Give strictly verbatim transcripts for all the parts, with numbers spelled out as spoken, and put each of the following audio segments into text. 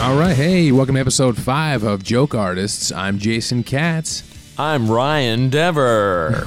All right, hey, welcome to episode five of Joke Artists. I'm Jason Katz. I'm Ryan Dever.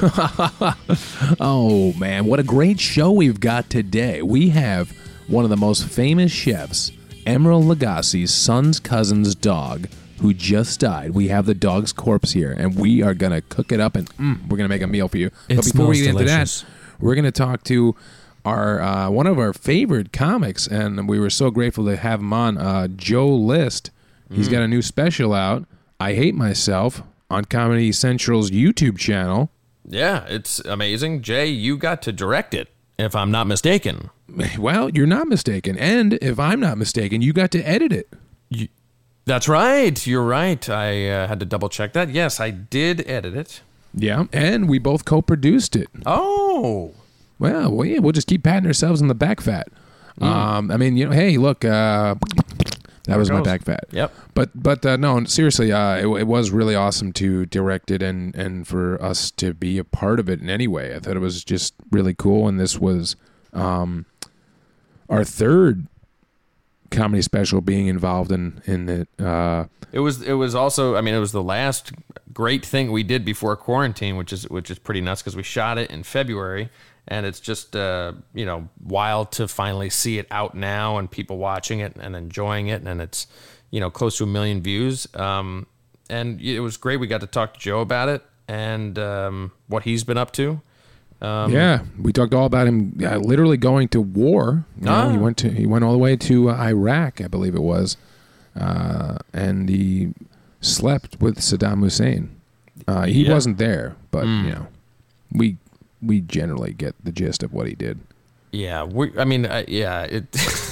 Oh, man, what a great show we've got today. We have one of the most famous chefs, Emeril Lagasse's son's cousin's dog, who just died. We have the dog's corpse here, and we are going to cook it up, and mm, we're going to make a meal for you. It but before we get delicious. into that, we're going to talk to our uh, one of our favorite comics, and we were so grateful to have him on, uh, Joe List. He's mm. got a new special out, I Hate Myself, on Comedy Central's YouTube channel. Yeah, it's amazing. Jay, you got to direct it, if I'm not mistaken. Well, you're not mistaken. And if I'm not mistaken, you got to edit it. You, that's right. You're right. I uh, had to double check that. Yes, I did edit it. Yeah, and we both co-produced it. Oh. Well, well yeah, we'll just keep patting ourselves on the back fat. Mm. Um, I mean, you know, hey, look, uh, that there was goes. my back fat. Yep. But but uh, no, seriously, uh, it, it was really awesome to direct it and, and for us to be a part of it in any way. I thought it was just really cool, and this was um, our third comedy special being involved in in it. Uh, it was it was also, I mean, it was the last great thing we did before quarantine, which is which is pretty nuts because we shot it in February. And it's just, uh, you know, wild to finally see it out now and people watching it and enjoying it. And it's, you know, close to a million views. Um, and it was great. We got to talk to Joe about it and um, what he's been up to. Um, yeah, we talked all about him uh, literally going to war. You know, ah. he went to he went all the way to uh, Iraq, I believe it was, uh, and he slept with Saddam Hussein. Uh, he yeah. wasn't there, but mm. you know, we. We generally get the gist of what he did. Yeah, we, I mean, uh, yeah, it.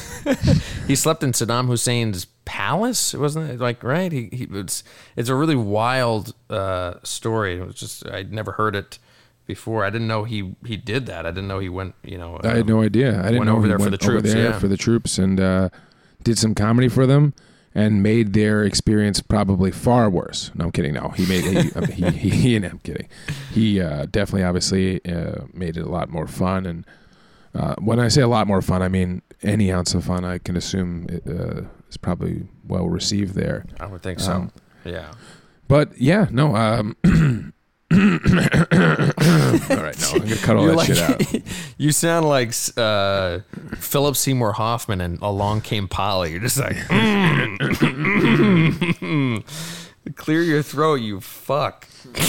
He slept in Saddam Hussein's palace, wasn't it? Like, right? He, he it's it's a really wild uh, story. It was just I'd never heard it before. I didn't know he, he did that. I didn't know he went. You know, I had no idea. I didn't went know over he there went for the troops. Over there yeah. for the troops and uh, did some comedy for them. And made their experience probably far worse. No, I'm kidding. No, he made he, uh, he, he, he no, I'm kidding. He uh, definitely, obviously, uh, made it a lot more fun. And uh, when I say a lot more fun, I mean any ounce of fun. I can assume it, uh, is probably well received there. I would think so. Um, yeah. But yeah, no. Um, all right, no, I'm gonna cut all You're that like, shit out. You sound like uh, Philip Seymour Hoffman and Along Came Polly. You're just like, mm, mm, clear your throat, you fuck.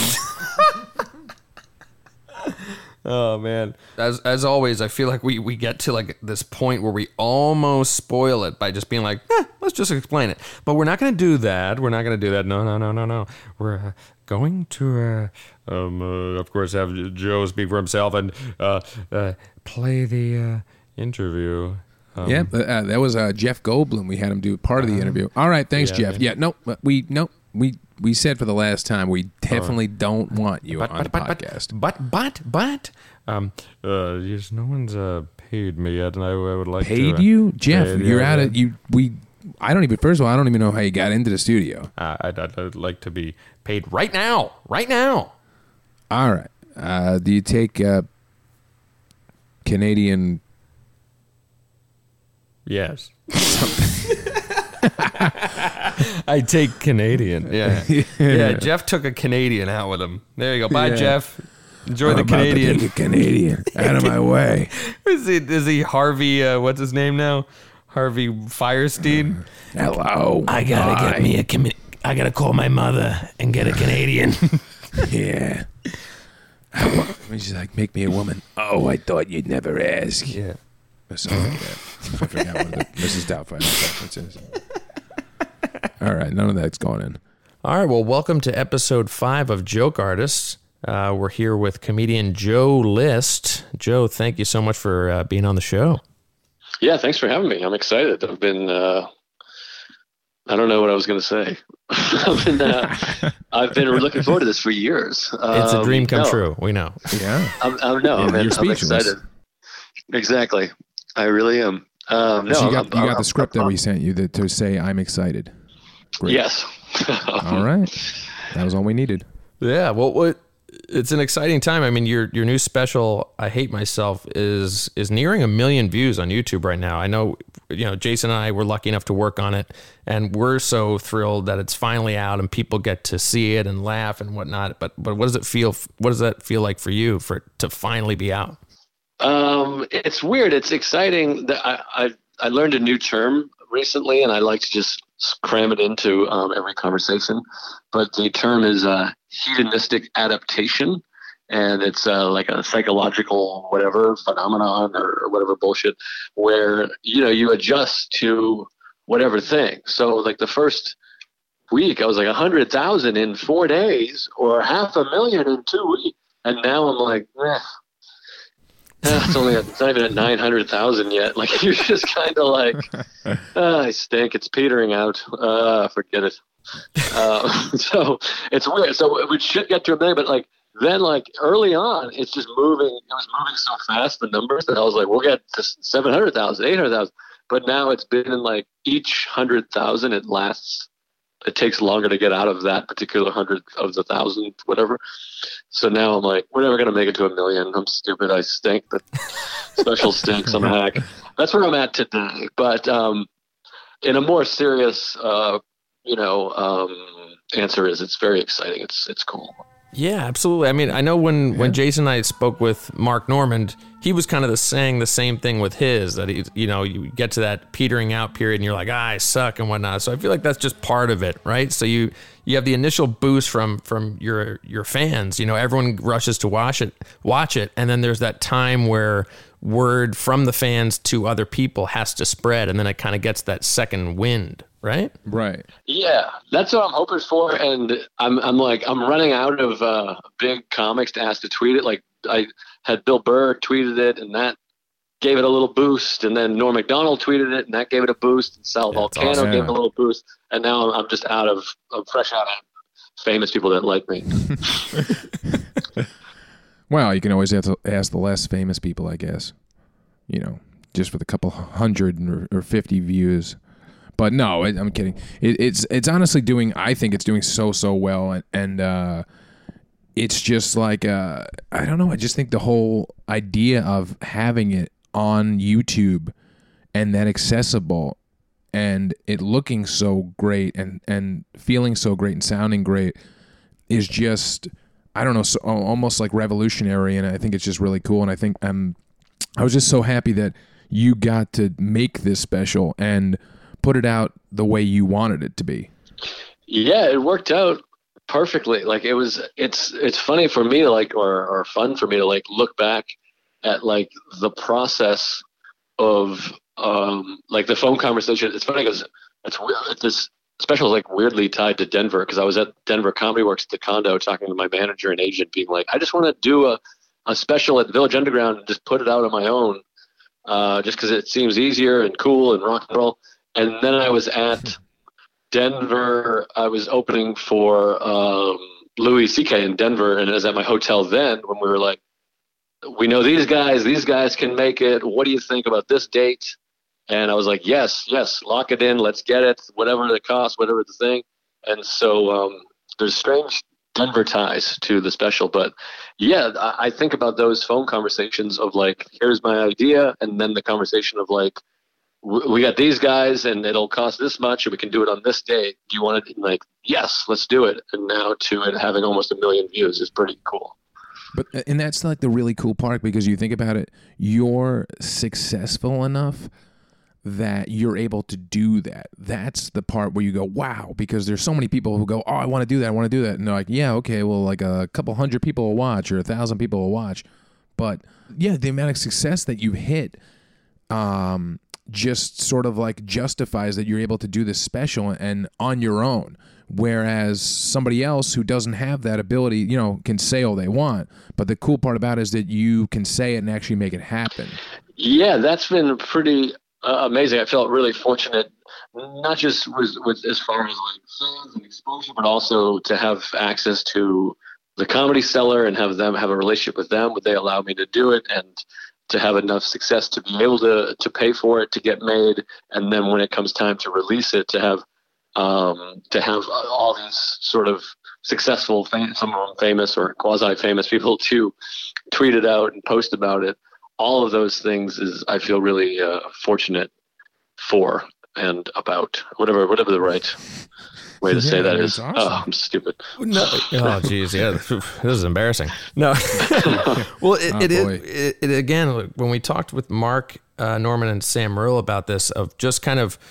Oh man, as as always, I feel like we we get to like this point where we almost spoil it by just being like, eh, let's just explain it. But we're not going to do that. We're not going to do that. No, no, no, no, no. We're uh, going to, uh, um, uh, of course, have Joe speak for himself and uh, uh, play the uh, interview. Um, yeah, uh, that was uh, Jeff Goldblum. We had him do part of the uh, interview. All right, thanks, yeah, Jeff. yeah. Yeah, no, we no we. We said for the last time, we definitely oh. don't want you but, on but, the but, podcast. But, but, but, um, uh, yes, no one's uh, paid me yet, and I, I would like paid to. Paid uh, you? Jeff, paid, you're yeah, out yeah. of, you, we, I don't even, first of all, I don't even know how you got into the studio. Uh, I'd, I'd, I'd like to be paid right now, right now. All right. Uh, do you take uh, Canadian? Yes. I take Canadian. Yeah. Yeah, Jeff took a Canadian out with him. There you go. Bye, yeah. Jeff. Enjoy I'm the about Canadian. To take a Canadian out of my way. Is he, is he Harvey, uh, what's his name now? Harvey Firestein? Hello. I gotta Hi. get me a com- I gotta call my mother and get a Canadian. Yeah. She's like, make me a woman. Oh, I thought you'd never ask. Yeah. Or something like that. I forgot what the Missus Doubtfire reference is. All right, none of that's going in. All right, well, welcome to episode five of Joke Artists. Uh, we're here with comedian Joe List. Joe, thank you so much for uh, being on the show. Yeah, thanks for having me. I'm excited. I've been, uh, I don't know what I was going to say. I've been, uh, I've been looking forward to this for years. It's um, a dream come no. true. We know. Yeah. I'm, I'm, no, Yeah, I'm, you're I'm excited. Exactly. I really am. Um, no, so you got, I'm, you got I'm, the script I'm, that we sent you that, to say, I'm excited. Great. Yes. All right. That was all we needed. Yeah, well, what it's an exciting time. I mean, your your new special, I Hate Myself, is is nearing a million views on YouTube right now. I know, you know, Jason and I were lucky enough to work on it, and we're so thrilled that it's finally out and people get to see it and laugh and whatnot. But but what does it feel? What does that feel like for you for it to finally be out? Um, it's weird. It's exciting. That I, I I learned a new term recently, and I like to just cram it into um, every conversation. But the term is uh, hedonistic adaptation, and it's uh, like a psychological whatever phenomenon or, or whatever bullshit, where you know you adjust to whatever thing. So like the first week, I was like a hundred thousand in four days, or half a million in two weeks, and now I'm like, eh. Eh, it's only at, it's not even at nine hundred thousand yet. Like you're just kind of like, oh, I stink. It's petering out. Uh, forget it. Uh, so it's weird. So we should get to a million, but like then like early on, it's just moving. It was moving so fast, the numbers, that I was like, we'll get to seven hundred thousand, eight hundred thousand. But now it's been in like each hundred thousand, it lasts. It takes longer to get out of that particular hundred of the thousand, whatever. So now I'm like, we're never going to make it to a million. I'm stupid. I stink. The special stinks. I'm a hack. That's where I'm at today. But um, in a more serious, uh, you know, um, answer is it's very exciting. It's it's cool. Yeah, absolutely. I mean, I know when, yeah. when Jason and I spoke with Mark Normand, he was kind of the, saying the same thing with his, that, he, you know, you get to that petering out period and you're like, ah, I suck and whatnot. So I feel like that's just part of it, right? So you, you have the initial boost from, from your, your fans, you know, everyone rushes to watch it, watch it. And then there's that time where word from the fans to other people has to spread. And then it kind of gets that second wind. Right? Right. Yeah, that's what I'm hoping for. And I'm I'm like, I'm running out of uh, big comics to ask to tweet it. Like I had Bill Burr tweeted it, and that gave it a little boost. And then Norm Macdonald tweeted it, and that gave it a boost. And Sal yeah, Volcano awesome. gave it a little boost. And now I'm just out of, I'm fresh out of famous people that like me. Well, you can always have to ask the less famous people, I guess. You know, just with a couple hundred or, or fifty views. But no, I'm kidding. It, it's it's honestly doing. I think it's doing so so well, and, and uh, it's just like uh, I don't know. I just think the whole idea of having it on YouTube and that accessible, and it looking so great, and, and feeling so great, and sounding great, is just I don't know, so, almost like revolutionary. And I think it's just really cool. And I think I'm I was just so happy that you got to make this special and put it out the way you wanted it to be. Yeah, it worked out perfectly. Like it was, it's, it's funny for me to like, or, or fun for me to like look back at like the process of, um, like the phone conversation. It's funny because it's weird. This special is like weirdly tied to Denver. Cause I was at Denver Comedy Works at the condo talking to my manager and agent being like, I just want to do a, a special at Village Underground and just put it out on my own. Uh, just cause it seems easier and cool and rock and roll. And then I was at Denver. I was opening for um, Louis C K in Denver, and I was at my hotel then when we were like, we know these guys, these guys can make it. What do you think about this date? And I was like, yes, yes, lock it in. Let's get it, whatever the cost, whatever the thing. And so um, there's strange Denver ties to the special. But yeah, I, I think about those phone conversations of like, here's my idea. And then the conversation of like, we got these guys and it'll cost this much and we can do it on this day. Do you want it? Like, yes, let's do it. And now to it having almost a million views is pretty cool. But, and that's like the really cool part, because you think about it, you're successful enough that you're able to do that. That's the part where you go, wow, because there's so many people who go, oh, I want to do that. I want to do that. And they're like, yeah, okay, well, like a couple hundred people will watch or a thousand people will watch. But yeah, the amount of success that you hit, um, just sort of like justifies that you're able to do this special and on your own, whereas somebody else who doesn't have that ability, you know, can say all they want, but the cool part about it is that you can say it and actually make it happen. Yeah, that's been pretty uh, amazing. I felt really fortunate, not just with, with as far as like fans and exposure, but also to have access to the Comedy Cellar and have them have a relationship with them, where they allow me to do it, and to have enough success to be able to to pay for it, to get made, and then when it comes time to release it, to have um, to have all these sort of successful, fam- some of them famous or quasi-famous people to tweet it out and post about it. All of those things is I feel really uh, fortunate for and about, whatever whatever the right way to Yeah, say that that's is. awesome. Oh, I'm stupid. No. Oh, geez. Yeah. This is embarrassing. No. Well, it, Oh, it is, boy. it, it, again, when we talked with Mark uh, Norman and Sam Merle about this, of just kind of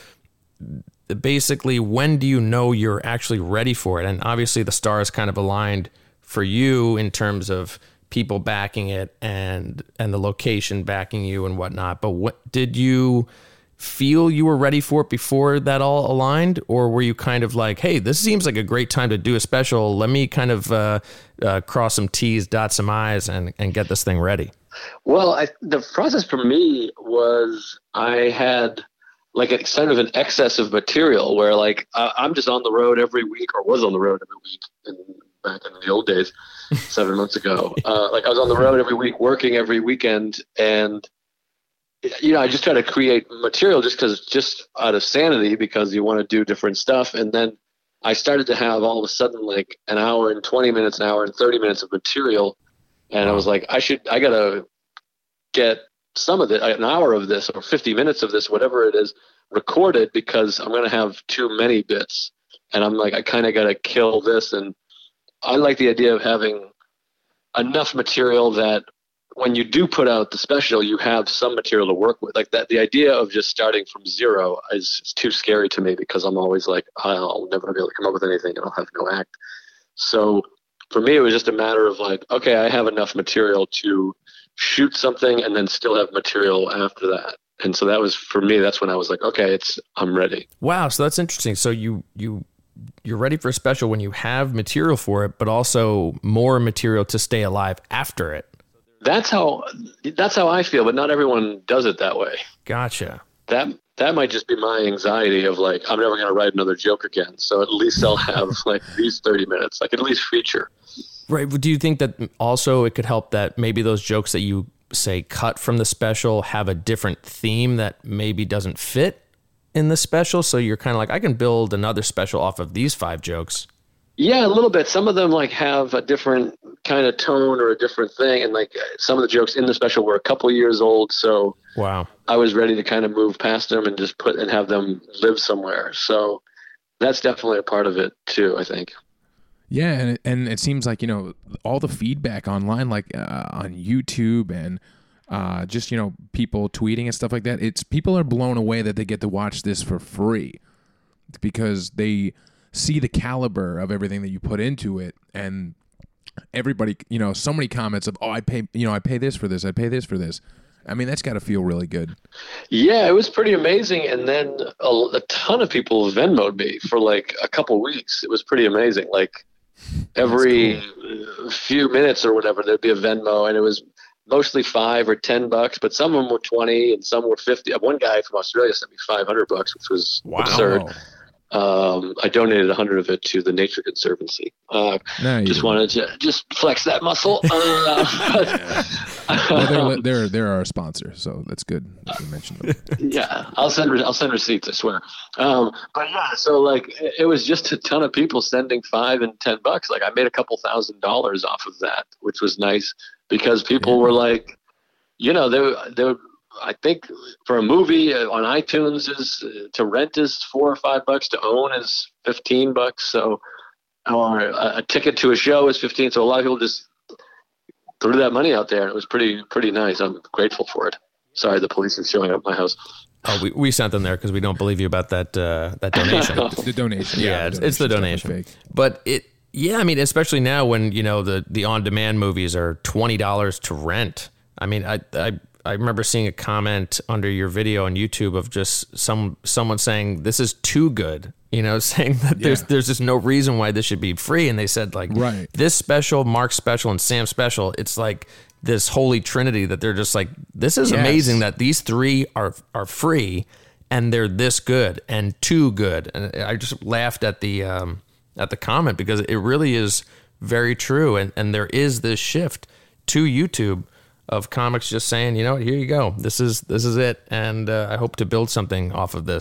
basically, when do you know you're actually ready for it? And obviously the stars kind of aligned for you in terms of people backing it and, and the location backing you and whatnot. But what did you feel you were ready for it before that all aligned, or were you kind of like, hey, this seems like a great time to do a special, let me kind of uh, uh, cross some T's, dot some I's, and, and get this thing ready? Well, I, the process for me was I had like a kind of an excess of material where like I, I'm just on the road every week, or was on the road every week in, back in the old days, seven months ago. Uh, like I was on the road every week, working every weekend, and you know, I just try to create material just because, just out of sanity, because you want to do different stuff. And then I started to have all of a sudden like an hour and twenty minutes, an hour and thirty minutes of material. And I was like, I should, I got to get some of it, an hour of this or fifty minutes of this, whatever it is, recorded, because I'm going to have too many bits. And I'm like, I kind of got to kill this. And I like the idea of having enough material that when you do put out the special, you have some material to work with. Like that, the idea of just starting from zero is, is too scary to me, because I'm always like, I'll never be able to come up with anything and I'll have no act. So for me, it was just a matter of like, okay, I have enough material to shoot something and then still have material after that. And so that was, for me, that's when I was like, okay, it's, I'm ready. Wow. So that's interesting. So you, you, you're ready for a special when you have material for it, but also more material to stay alive after it. That's how that's how I feel, but not everyone does it that way. Gotcha. That that might just be my anxiety of like, I'm never going to write another joke again. So at least I'll have like these thirty minutes. I can at least feature. Right. Do you think that also it could help that maybe those jokes that you say cut from the special have a different theme that maybe doesn't fit in the special? So you're kind of like, I can build another special off of these five jokes. Yeah, a little bit. Some of them like have a different kind of tone or a different thing. And like some of the jokes in the special were a couple years old. So wow, I was ready to kind of move past them and just put and have them live somewhere. So that's definitely a part of it too, I think. Yeah, and it, and it seems like, you know, all the feedback online, like uh, on YouTube and uh, just, you know, people tweeting and stuff like that, it's people are blown away that they get to watch this for free, because they see the caliber of everything that you put into it. And everybody, you know, so many comments of, oh, I pay, you know, I pay this for this, I pay this for this. I mean, that's got to feel really good. Yeah, it was pretty amazing. And then a, a ton of people Venmo'd me for like a couple weeks. It was pretty amazing. Like every cool. few minutes or whatever, there'd be a Venmo, and it was mostly five or ten bucks, but some of them were twenty and some were fifty. One guy from Australia sent me five hundred bucks, which was Wow. absurd. Um, I donated a hundred of it to the Nature Conservancy. Uh, No, you just didn't. wanted to just flex that muscle. Uh, Well, they're, they're they're our sponsor, so that's good that you mentioned them. yeah, I'll send I'll send receipts, I swear. Um, but yeah, so like it, it was just a ton of people sending five and ten bucks. Like I made a couple thousand dollars off of that, which was nice, because people Yeah. were like, you know, they they I think for a movie on iTunes is to rent is four or five bucks, to own is fifteen bucks. So, or a, a ticket to a show is fifteen. So a lot of people just threw that money out there, and it was pretty pretty nice. I'm grateful for it. Sorry, the police are showing up at my house. Oh, we, we sent them there because we don't believe you about that uh, that donation. The donation, Yeah, it's, it's the donation's donation. definitely fake. But it, yeah, I mean, especially now when, you know, the, the on-demand movies are twenty dollars to rent. I mean, I, I I remember seeing a comment under your video on YouTube of just some someone saying this is too good, you know, saying that there's Yeah. there's just no reason why this should be free. And they said like, Right. this special, Mark's special, and Sam's special, it's like this holy trinity that they're just like, this is Yes. amazing that these three are are free and they're this good and too good. And I just laughed at the um, at the comment, because it really is very true. And and there is this shift to YouTube of comics just saying, you know what, here you go. This is this is it, and uh, I hope to build something off of this.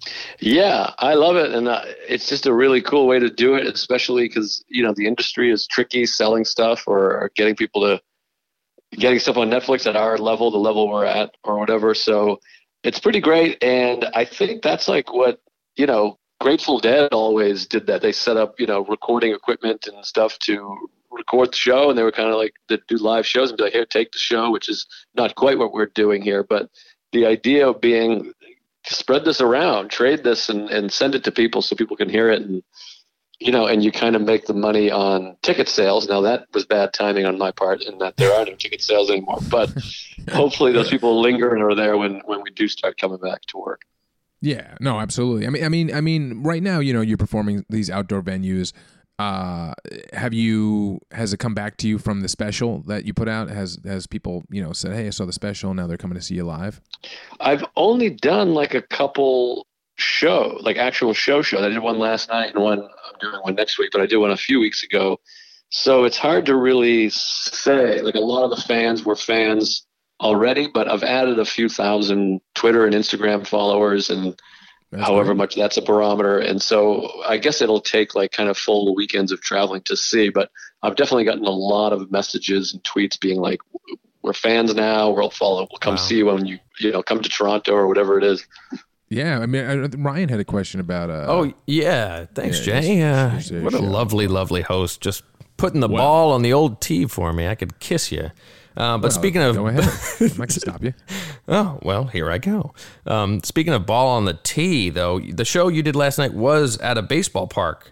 Yeah, I love it, and uh, it's just a really cool way to do it, especially because you know the industry is tricky, selling stuff or, or getting people to getting stuff on Netflix at our level, the level we're at, or whatever. So it's pretty great, and I think that's like what you know. Grateful Dead always did that. They set up you know recording equipment and stuff to record the show, and they were kind of like to do live shows and be like, "Here, take the show," which is not quite what we're doing here, but the idea of being spread this around, trade this and, and send it to people so people can hear it. And, you know, and you kind of make the money on ticket sales. Now that was bad timing on my part in that there are no ticket sales anymore, but hopefully those people linger and are there when, when we do start coming back to work. Yeah, no, absolutely. I mean, I mean, I mean, right now, you know, you're performing these outdoor venues. Uh, have you, has it come back to you from the special that you put out? Has, has people, you know, said, "Hey, I saw the special. Now they're coming to see you live"? I've only done like a couple show, like actual show shows. I did one last night and one, I'm doing one next week, but I did one a few weeks ago. So it's hard to really say, like a lot of the fans were fans already, but I've added a few thousand Twitter and Instagram followers and That's however great. much that's a barometer. And so I guess it'll take like kind of full weekends of traveling to see, but I've definitely gotten a lot of messages and tweets being like, "We're fans now. We'll follow. We'll come wow. see you when you, you know, come to Toronto," or whatever it is. Yeah. I mean, I, Ryan had a question about, uh, oh yeah. Thanks, yeah, Jay. Uh, it's, it's what a show. lovely, lovely host. Just putting the well, ball on the old tee for me. I could kiss you. Uh, but well, speaking of, go ahead. I'm not gonna stop you. Oh well, here I go. Um, speaking of ball on the tee, though, the show you did last night was at a baseball park.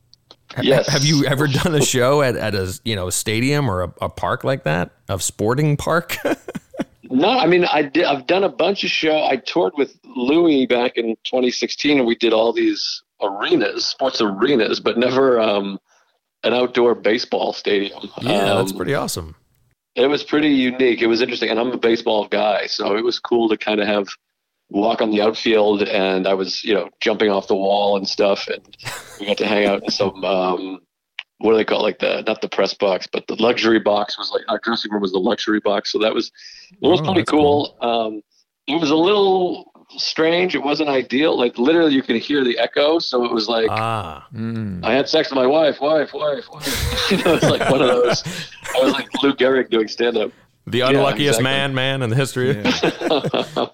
Yes. Have you ever done a show at, at a you know stadium or a, a park like that, a sporting park? No, I mean I did. I've done a bunch of show. I toured with Louis back in twenty sixteen, and we did all these arenas, sports arenas, but never um, an outdoor baseball stadium. Yeah, um, that's pretty awesome. It was pretty unique. It was interesting. And I'm a baseball guy, so it was cool to kind of have walk on the outfield, and I was, you know, jumping off the wall and stuff. And we got to hang out in some, um, what do they call it? Like the, not the press box, but the luxury box was like, our dressing room was the luxury box. So that was, it was oh, pretty cool. cool. Um, it was a little strange. It wasn't ideal. Like literally you could hear the echo. So it was like, ah, mm. I had sex with my wife, wife, wife, wife. You know, it's like one of those. I was like Lou Gehrig doing stand-up. The unluckiest yeah, exactly. man, man in the history. Yeah.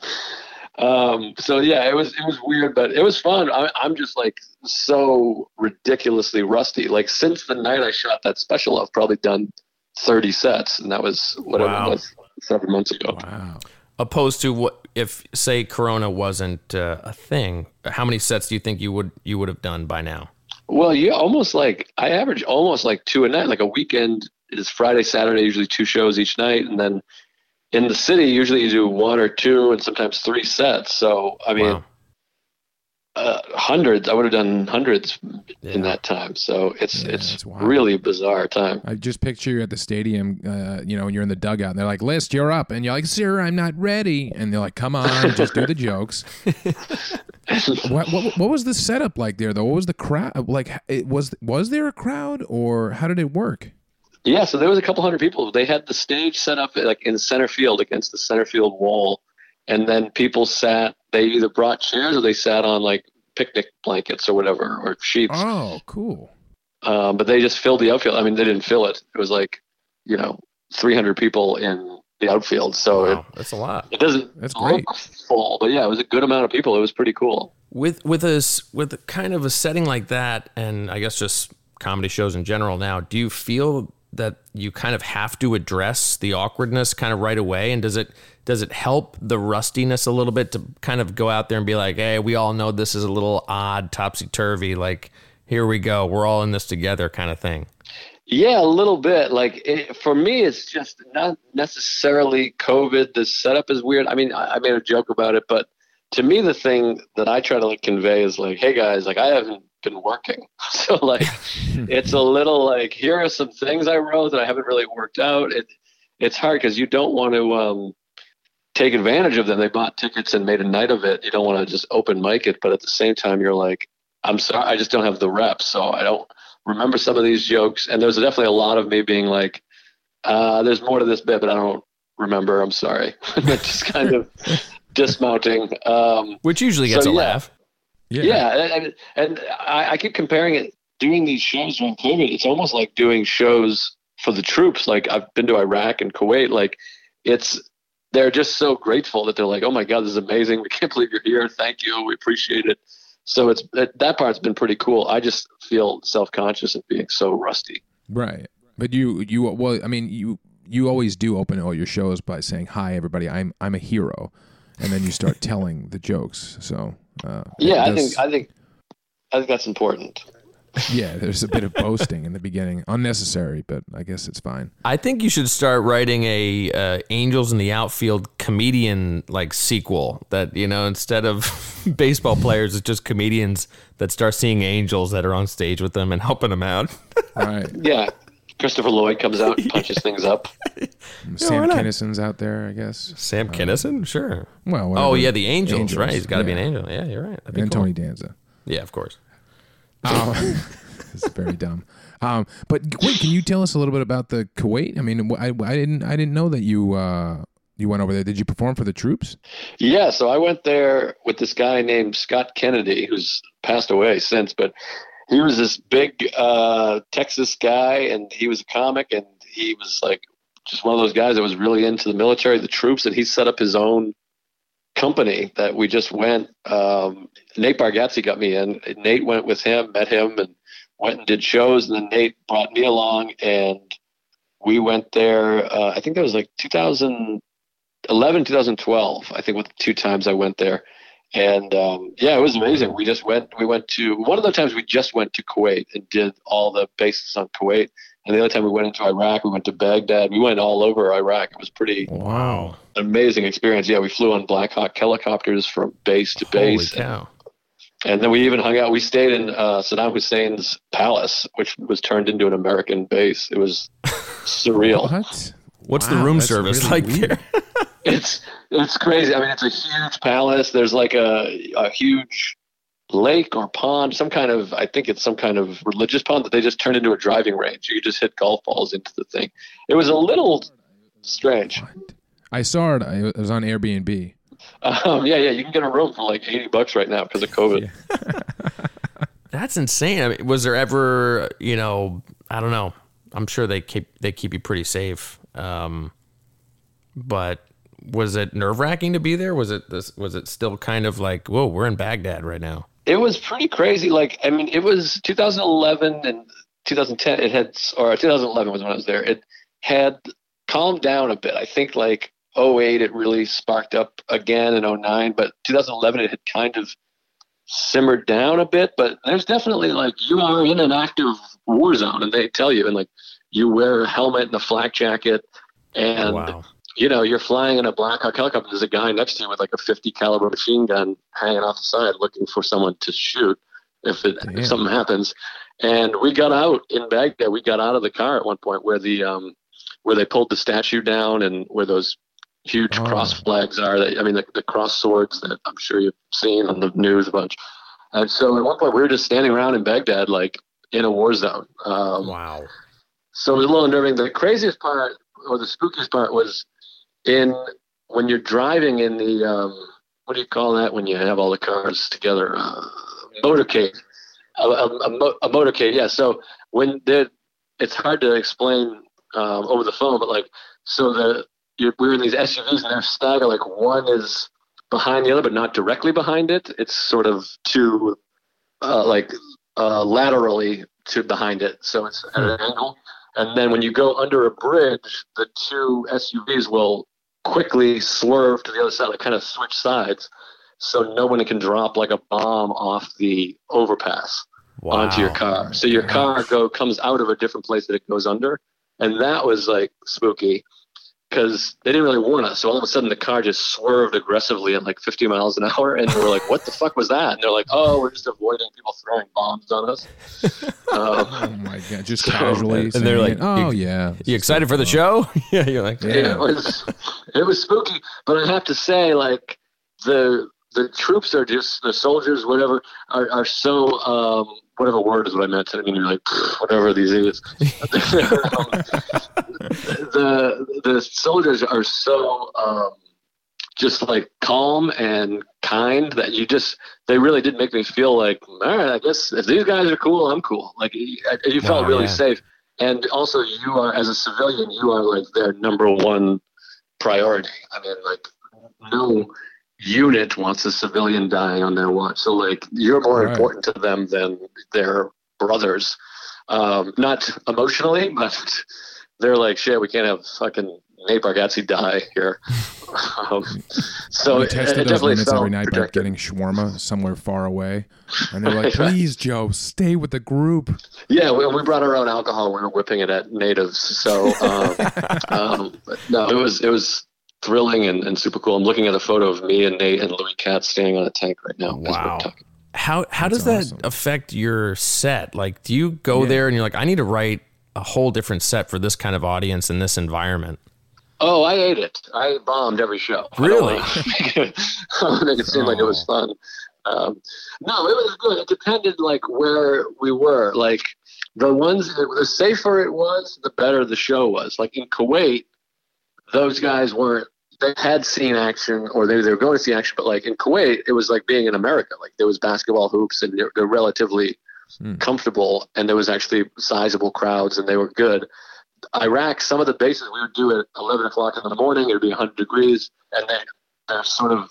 um, so yeah, it was it was weird, but it was fun. I, I'm just like so ridiculously rusty. Like since the night I shot that special, I've probably done thirty sets, and that was whatever wow. it was seven months ago. Wow. Opposed to what if say Corona wasn't uh, a thing? How many sets do you think you would you would have done by now? Well, yeah, almost like I average almost like two a night. Like a weekend is Friday, Saturday, usually two shows each night, and then in the city usually you do one or two and sometimes three sets. So I mean. Wow. Uh, hundreds. I would have done hundreds yeah. in that time. So it's yeah, it's really a bizarre time. I just picture you at the stadium, uh, you know, and you're in the dugout, and they're like, "List, you're up," and you're like, "Sir, I'm not ready," and they're like, "Come on, just do the jokes." what, what what was the setup like there, though? What was the crowd like? It was was there a crowd, or how did it work? Yeah, so there was a couple hundred people. They had the stage set up like in center field against the center field wall. And then people sat, they either brought chairs or they sat on like picnic blankets or whatever, or sheets. Oh, cool. Um, but they just filled the outfield. I mean, they didn't fill it. It was like, you know, three hundred people in the outfield. So wow, it, that's a lot. It doesn't that's great. look full, but yeah, it was a good amount of people. It was pretty cool. With, with us, with kind of a setting like that, and I guess just comedy shows in general now, do you feel that you kind of have to address the awkwardness kind of right away? And does it, Does it help the rustiness a little bit to kind of go out there and be like, "Hey, we all know this is a little odd, topsy-turvy, like, here we go, we're all in this together," kind of thing? Yeah, a little bit. Like, it, for me, it's just not necessarily COVID. The setup is weird. I mean, I, I made a joke about it, but to me, the thing that I try to like convey is like, "Hey, guys, like, I haven't been working." So, like, it's a little like, here are some things I wrote that I haven't really worked out. It It's hard because you don't want to... um take advantage of them. They bought tickets and made a night of it. You don't want to just open mic it, but at the same time, you're like, I'm sorry, I just don't have the reps, so I don't remember some of these jokes. And there's definitely a lot of me being like, uh, there's more to this bit, but I don't remember. I'm sorry. Just kind of dismounting. Um, Which usually gets so, a yeah. laugh. Yeah. Yeah, and, and I, I keep comparing it. Doing these shows during COVID, it's almost like doing shows for the troops. Like I've been to Iraq and Kuwait. Like it's they're just so grateful that they're like, oh my God, this is amazing. We can't believe you're here. Thank you. We appreciate it. So it's that, that part's been pretty cool. I just feel self-conscious of being so rusty. Right. But you, you, well, I mean, you, you always do open all your shows by saying, hi, everybody, I'm, I'm a hero. And then you start telling the jokes. So, uh, yeah, does, I think, I think, I think that's important. Yeah, there's a bit of boasting in the beginning, unnecessary, but I guess it's fine. I think you should start writing a uh, Angels in the Outfield comedian like sequel. That, you know, instead of baseball players, it's just comedians that start seeing angels that are on stage with them and helping them out. Right. Yeah, Christopher Lloyd comes out and punches things up. Sam Kinnison's out there, I guess. Sam Kinison, sure. Well, Oh whatever. yeah, the Angels, Angels, right? He's got to be yeah. an angel. Yeah, you're right. That'd be And cool. Tony Danza. Yeah, of course. Um, it's very dumb. Um, but wait, can you tell us a little bit about the Kuwait? I mean, I, I didn't I didn't know that you uh, you went over there. Did you perform for the troops? Yeah, so I went there with this guy named Scott Kennedy, who's passed away since, but he was this big uh, Texas guy, and he was a comic, and he was like just one of those guys that was really into the military, the troops, and he set up his own company that we just went. Um, Nate Bargatze got me in. Nate went with him, met him, and went and did shows. And then Nate brought me along, and we went there. Uh, I think that was like two thousand eleven, two thousand twelve. I think with the two times I went there. And um, yeah, it was amazing. We just went, we went to, one of the times we just went to Kuwait and did all the bases on Kuwait. And the other time we went into Iraq, we went to Baghdad. We went all over Iraq. It was pretty Wow. amazing experience. Yeah, we flew on Black Hawk helicopters from base to Holy base. cow. And then we even hung out. We stayed in uh, Saddam Hussein's palace, which was turned into an American base. It was surreal. What? What's the Wow, room that's service really like weird. there? It's it's crazy. I mean, it's a huge palace. There's like a a huge lake or pond, some kind of, I think it's some kind of religious pond that they just turned into a driving range. You could just hit golf balls into the thing. It was a little strange. What? I saw it. I- It was on Airbnb. Um, yeah, yeah, you can get a room for like eighty bucks right now because of COVID. That's insane. I mean, was there ever, you know, I don't know. I'm sure they keep they keep you pretty safe. Um, but was it nerve wracking to be there? Was it this? Was it still kind of like, whoa, we're in Baghdad right now? It was pretty crazy. Like, I mean, it was two thousand eleven and two thousand ten. It had, or two thousand eleven was when I was there. It had calmed down a bit. I think like oh eight, it really sparked up again in oh nine, but two thousand eleven, it had kind of simmered down a bit. But there's definitely like, you are in an active war zone, and they tell you, and like you wear a helmet and a flak jacket, and Wow. you know, you're flying in a Black Hawk helicopter. There's a guy next to you with like a fifty caliber machine gun hanging off the side, looking for someone to shoot if it Damn. if something happens. And we got out in Baghdad. We got out of the car at one point where the um where they pulled the statue down and where those huge Oh. cross flags are. That, I mean, the, the cross swords that I'm sure you've seen on the news a bunch. And so at one point we were just standing around in Baghdad, like in a war zone. Um, Wow. so it was a little unnerving. The craziest part, or the spookiest part, was in when you're driving in the um, what do you call that when you have all the cars together? Uh, motorcade. A, a, a, mo- a motorcade, yeah. So when the, it's hard to explain um, over the phone, but like, so the you're, we're in these S U Vs and they're staggered. Like one is behind the other, but not directly behind it. It's sort of to uh, like uh, laterally to behind it, so it's at an angle. And then when you go under a bridge, the two S U Vs will quickly swerve to the other side, like kind of switch sides, so no one can drop like a bomb off the overpass Wow. onto your car. So your car go comes out of a different place that it goes under, and that was like spooky because they didn't really warn us. So all of a sudden the car just swerved aggressively at like fifty miles an hour, and we're like, "What the fuck was that?" And they're like, "Oh, we're just avoiding people throwing bombs on us." Um, Oh my god! Just So- casually, And saying they're like, it. "Oh you- yeah." You excited for the show? Yeah, you're like, Yeah. It was it was spooky, but I have to say, like the the troops are just the soldiers, whatever, are, are so um, whatever word is what I meant. I mean, you're like whatever these idiots. um, the the soldiers are so um, just like calm and kind that you just, they really did make me feel like, all right, I guess if these guys are cool, I'm cool. Like you, you felt Wow, really yeah. safe. And also you are, as a civilian, you are like their number one priority. I mean, like no unit wants a civilian dying on their watch. So like you're more Right. important to them than their brothers. Um, not emotionally, but they're like, shit, we can't have fucking Nate Bargatze die here. um, so we it, tested it those definitely limits felt every night by protected. getting shawarma somewhere far away, and they're like, "Please, Joe, stay with the group." Yeah, we, we brought our own alcohol. We were whipping it at natives. So um, um, but no, it was it was thrilling and, and super cool. I'm looking at a photo of me and Nate and Louis Katz standing on a tank right now. as we're Wow. talking. How how That's does that awesome. affect your set? Like, do you go Yeah. there and you're like, I need to write a whole different set for this kind of audience in this environment? Oh, I ate it. I bombed every show. Really? I don't wanna make it, I don't wanna make it seem like it was fun. Um, no, it was good. It depended like where we were. Like the ones, the safer it was, the better the show was. Like in Kuwait, those guys weren't. They had seen action, or they, they were going to see action. But like in Kuwait, it was like being in America. Like there was basketball hoops, and they're, they're relatively Hmm. comfortable, and there was actually sizable crowds, and they were good. Iraq, some of the bases we would do at eleven o'clock in the morning, it would be one hundred degrees, and then they're sort of,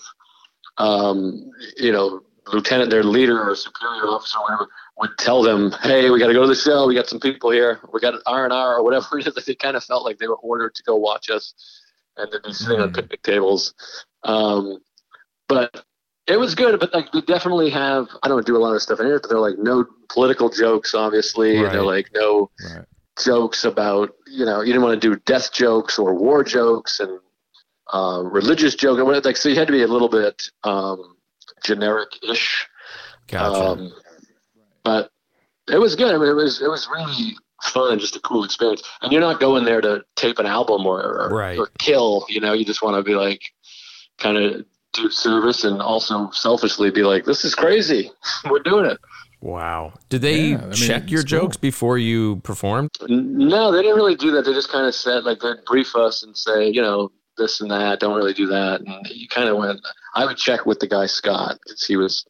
um, you know, lieutenant, their leader or superior officer, or whatever, would tell them, hey, we got to go to the show. We got some people here. We got an R and R or whatever it is. They kind of felt like they were ordered to go watch us, and they'd be sitting on Mm. picnic tables. Um, but it was good, but like they definitely have, I don't do a lot of stuff in here, but they're like no political jokes, obviously. Right. And they're like no Right. jokes about, you know, you didn't want to do death jokes or war jokes and uh, religious jokes. or whatever. Like, so you had to be a little bit um, generic-ish. Gotcha. Um, but it was good. I mean, it was it was really fun, just a cool experience. And you're not going there to tape an album or, or, Right. or kill, you know, you just want to be like, kind of do service and also selfishly be like, this is crazy. We're doing it. Wow. Did they Yeah, I mean, check your it's cool. jokes before you performed? N- No, they didn't really do that. They just kind of said, like, they'd brief us and say, you know, this and that, don't really do that. And you kind of went, I would check with the guy, Scott, because he was,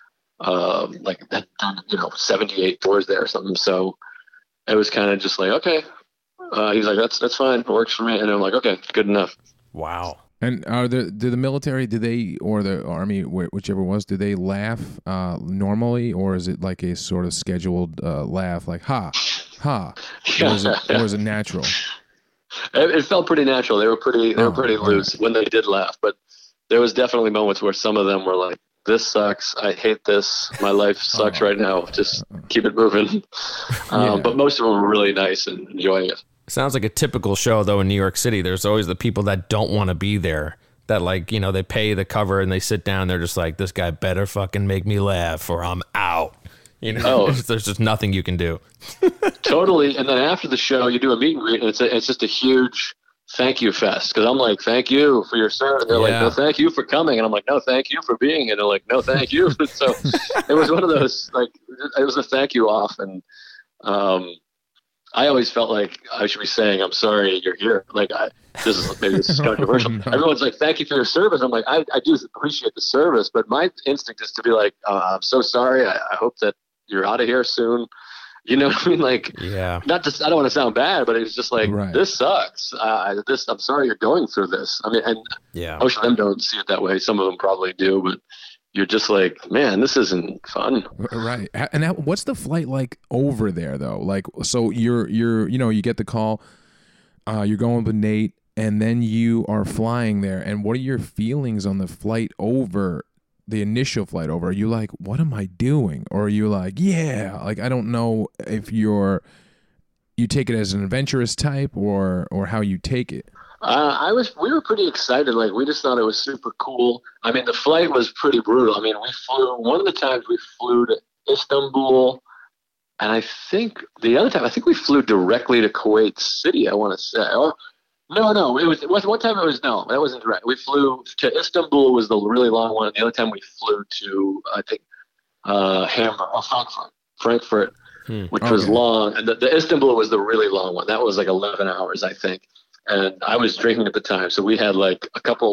um, like, had done, you know, seventy-eight tours there or something. So it was kind of just like, okay. Uh, he's like, that's that's fine. It works for me. And I'm like, okay, good enough. Wow. And are the do the military, do they, or the army, wh- whichever it was, do they laugh uh, normally, or is it like a sort of scheduled uh, laugh, like ha, ha, or is it, or is it natural? It, it felt pretty natural. They were pretty they Oh, were pretty all right. loose when they did laugh, but there was definitely moments where some of them were like, this sucks. I hate this. My life sucks Oh. right now. Just keep it moving. Um, Yeah. But most of them were really nice and enjoying it. Sounds like a typical show, though, in New York City. There's always the people that don't want to be there. That, like, you know, they pay the cover and they sit down. They're just like, this guy better fucking make me laugh or I'm out. You know, Oh. there's, there's just nothing you can do. Totally. And then after the show, you do a meet and greet, and it's a, it's just a huge thank you fest. Because I'm like, thank you for your service. And they're like, Yeah. no, thank you for coming. And I'm like, no, thank you for being here. And they're like, no, thank you. So it was one of those, like, it was a thank you off. And um, I always felt like I should be saying, I'm sorry you're here. Like, I, this is maybe this is controversial. Oh, no. Everyone's like, thank you for your service. I'm like, I, I do appreciate the service, but my instinct is to be like, uh, I'm so sorry. I, I hope that you're out of here soon. You know what I mean? Like, Yeah. not just, I don't want to sound bad, but it's just like, Right. this sucks. Uh, this, I'm sorry you're going through this. I mean, and Yeah. most of them don't see it that way. Some of them probably do, but you're just like, man, this isn't fun. Right. And now, what's the flight like over there, though? Like, so you're you're you know you get the call, uh, you're going with Nate, and then you are flying there. And what are your feelings on the flight over? The initial flight over? Are you like, what am I doing? Or are you like, yeah, like I don't know if you're you take it as an adventurous type or or how you take it. Uh, I was, we were pretty excited. Like, we just thought it was super cool. I mean, the flight was pretty brutal. I mean, we flew, one of the times we flew to Istanbul, and I think the other time, I think we flew directly to Kuwait City, I want to say. Or, no, no, it was, one one time it was, no, that wasn't direct. We flew to Istanbul, was the really long one. And the other time we flew to, I think, uh, Hamburg, or Frankfurt, Frankfurt, Hmm. which was Okay. long. And the, the Istanbul was the really long one. That was like eleven hours, I think. And I was drinking at the time, so we had like a couple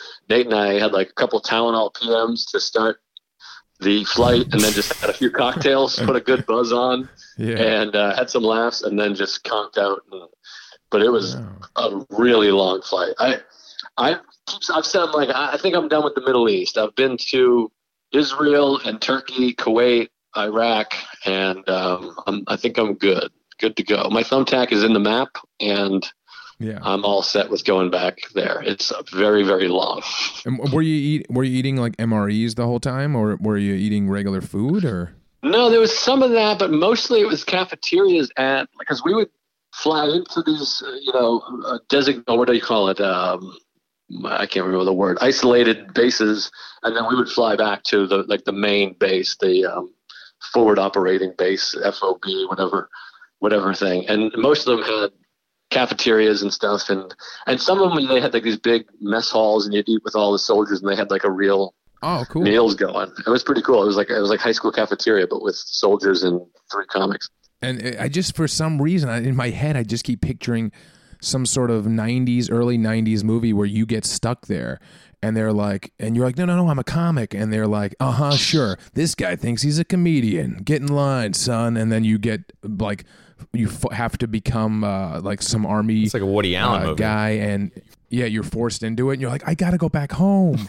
Nate and I had like a couple Tylenol P Ms to start the flight, and then just had a few cocktails, put a good buzz on, Yeah. and uh, had some laughs, and then just conked out. And, but it was Wow. a really long flight. I, I, I've said like I think I'm done with the Middle East. I've been to Israel and Turkey, Kuwait, Iraq, and um, I'm, I think I'm good, good to go. My thumbtack is in the map, and Yeah. I'm all set with going back there. It's very, very long. And were you eat, were you eating like M R Es the whole time, or were you eating regular food, or? No, there was some of that, but mostly it was cafeterias at, because we would fly into these, uh, you know, uh, designated, what do you call it? Um, I can't remember the word, isolated bases. And then we would fly back to the, like the main base, the um, forward operating base, F O B, whatever, whatever thing. And most of them had cafeterias and stuff. And, and some of them, they had like these big mess halls, and you'd eat with all the soldiers, and they had like a real Oh, cool. meals going. It was pretty cool. It was like, it was like high school cafeteria, but with soldiers and three comics. And I just, for some reason, I, in my head, I just keep picturing some sort of nineties, early nineties movie where you get stuck there, and they're like, and you're like, no, no, no, I'm a comic. And they're like, uh huh, sure. This guy thinks he's a comedian. Get in line, son. And then you get like, you f- have to become uh, like some army It's like a Woody Allen uh, movie. guy. And yeah, you're forced into it. And you're like, I got to go back home.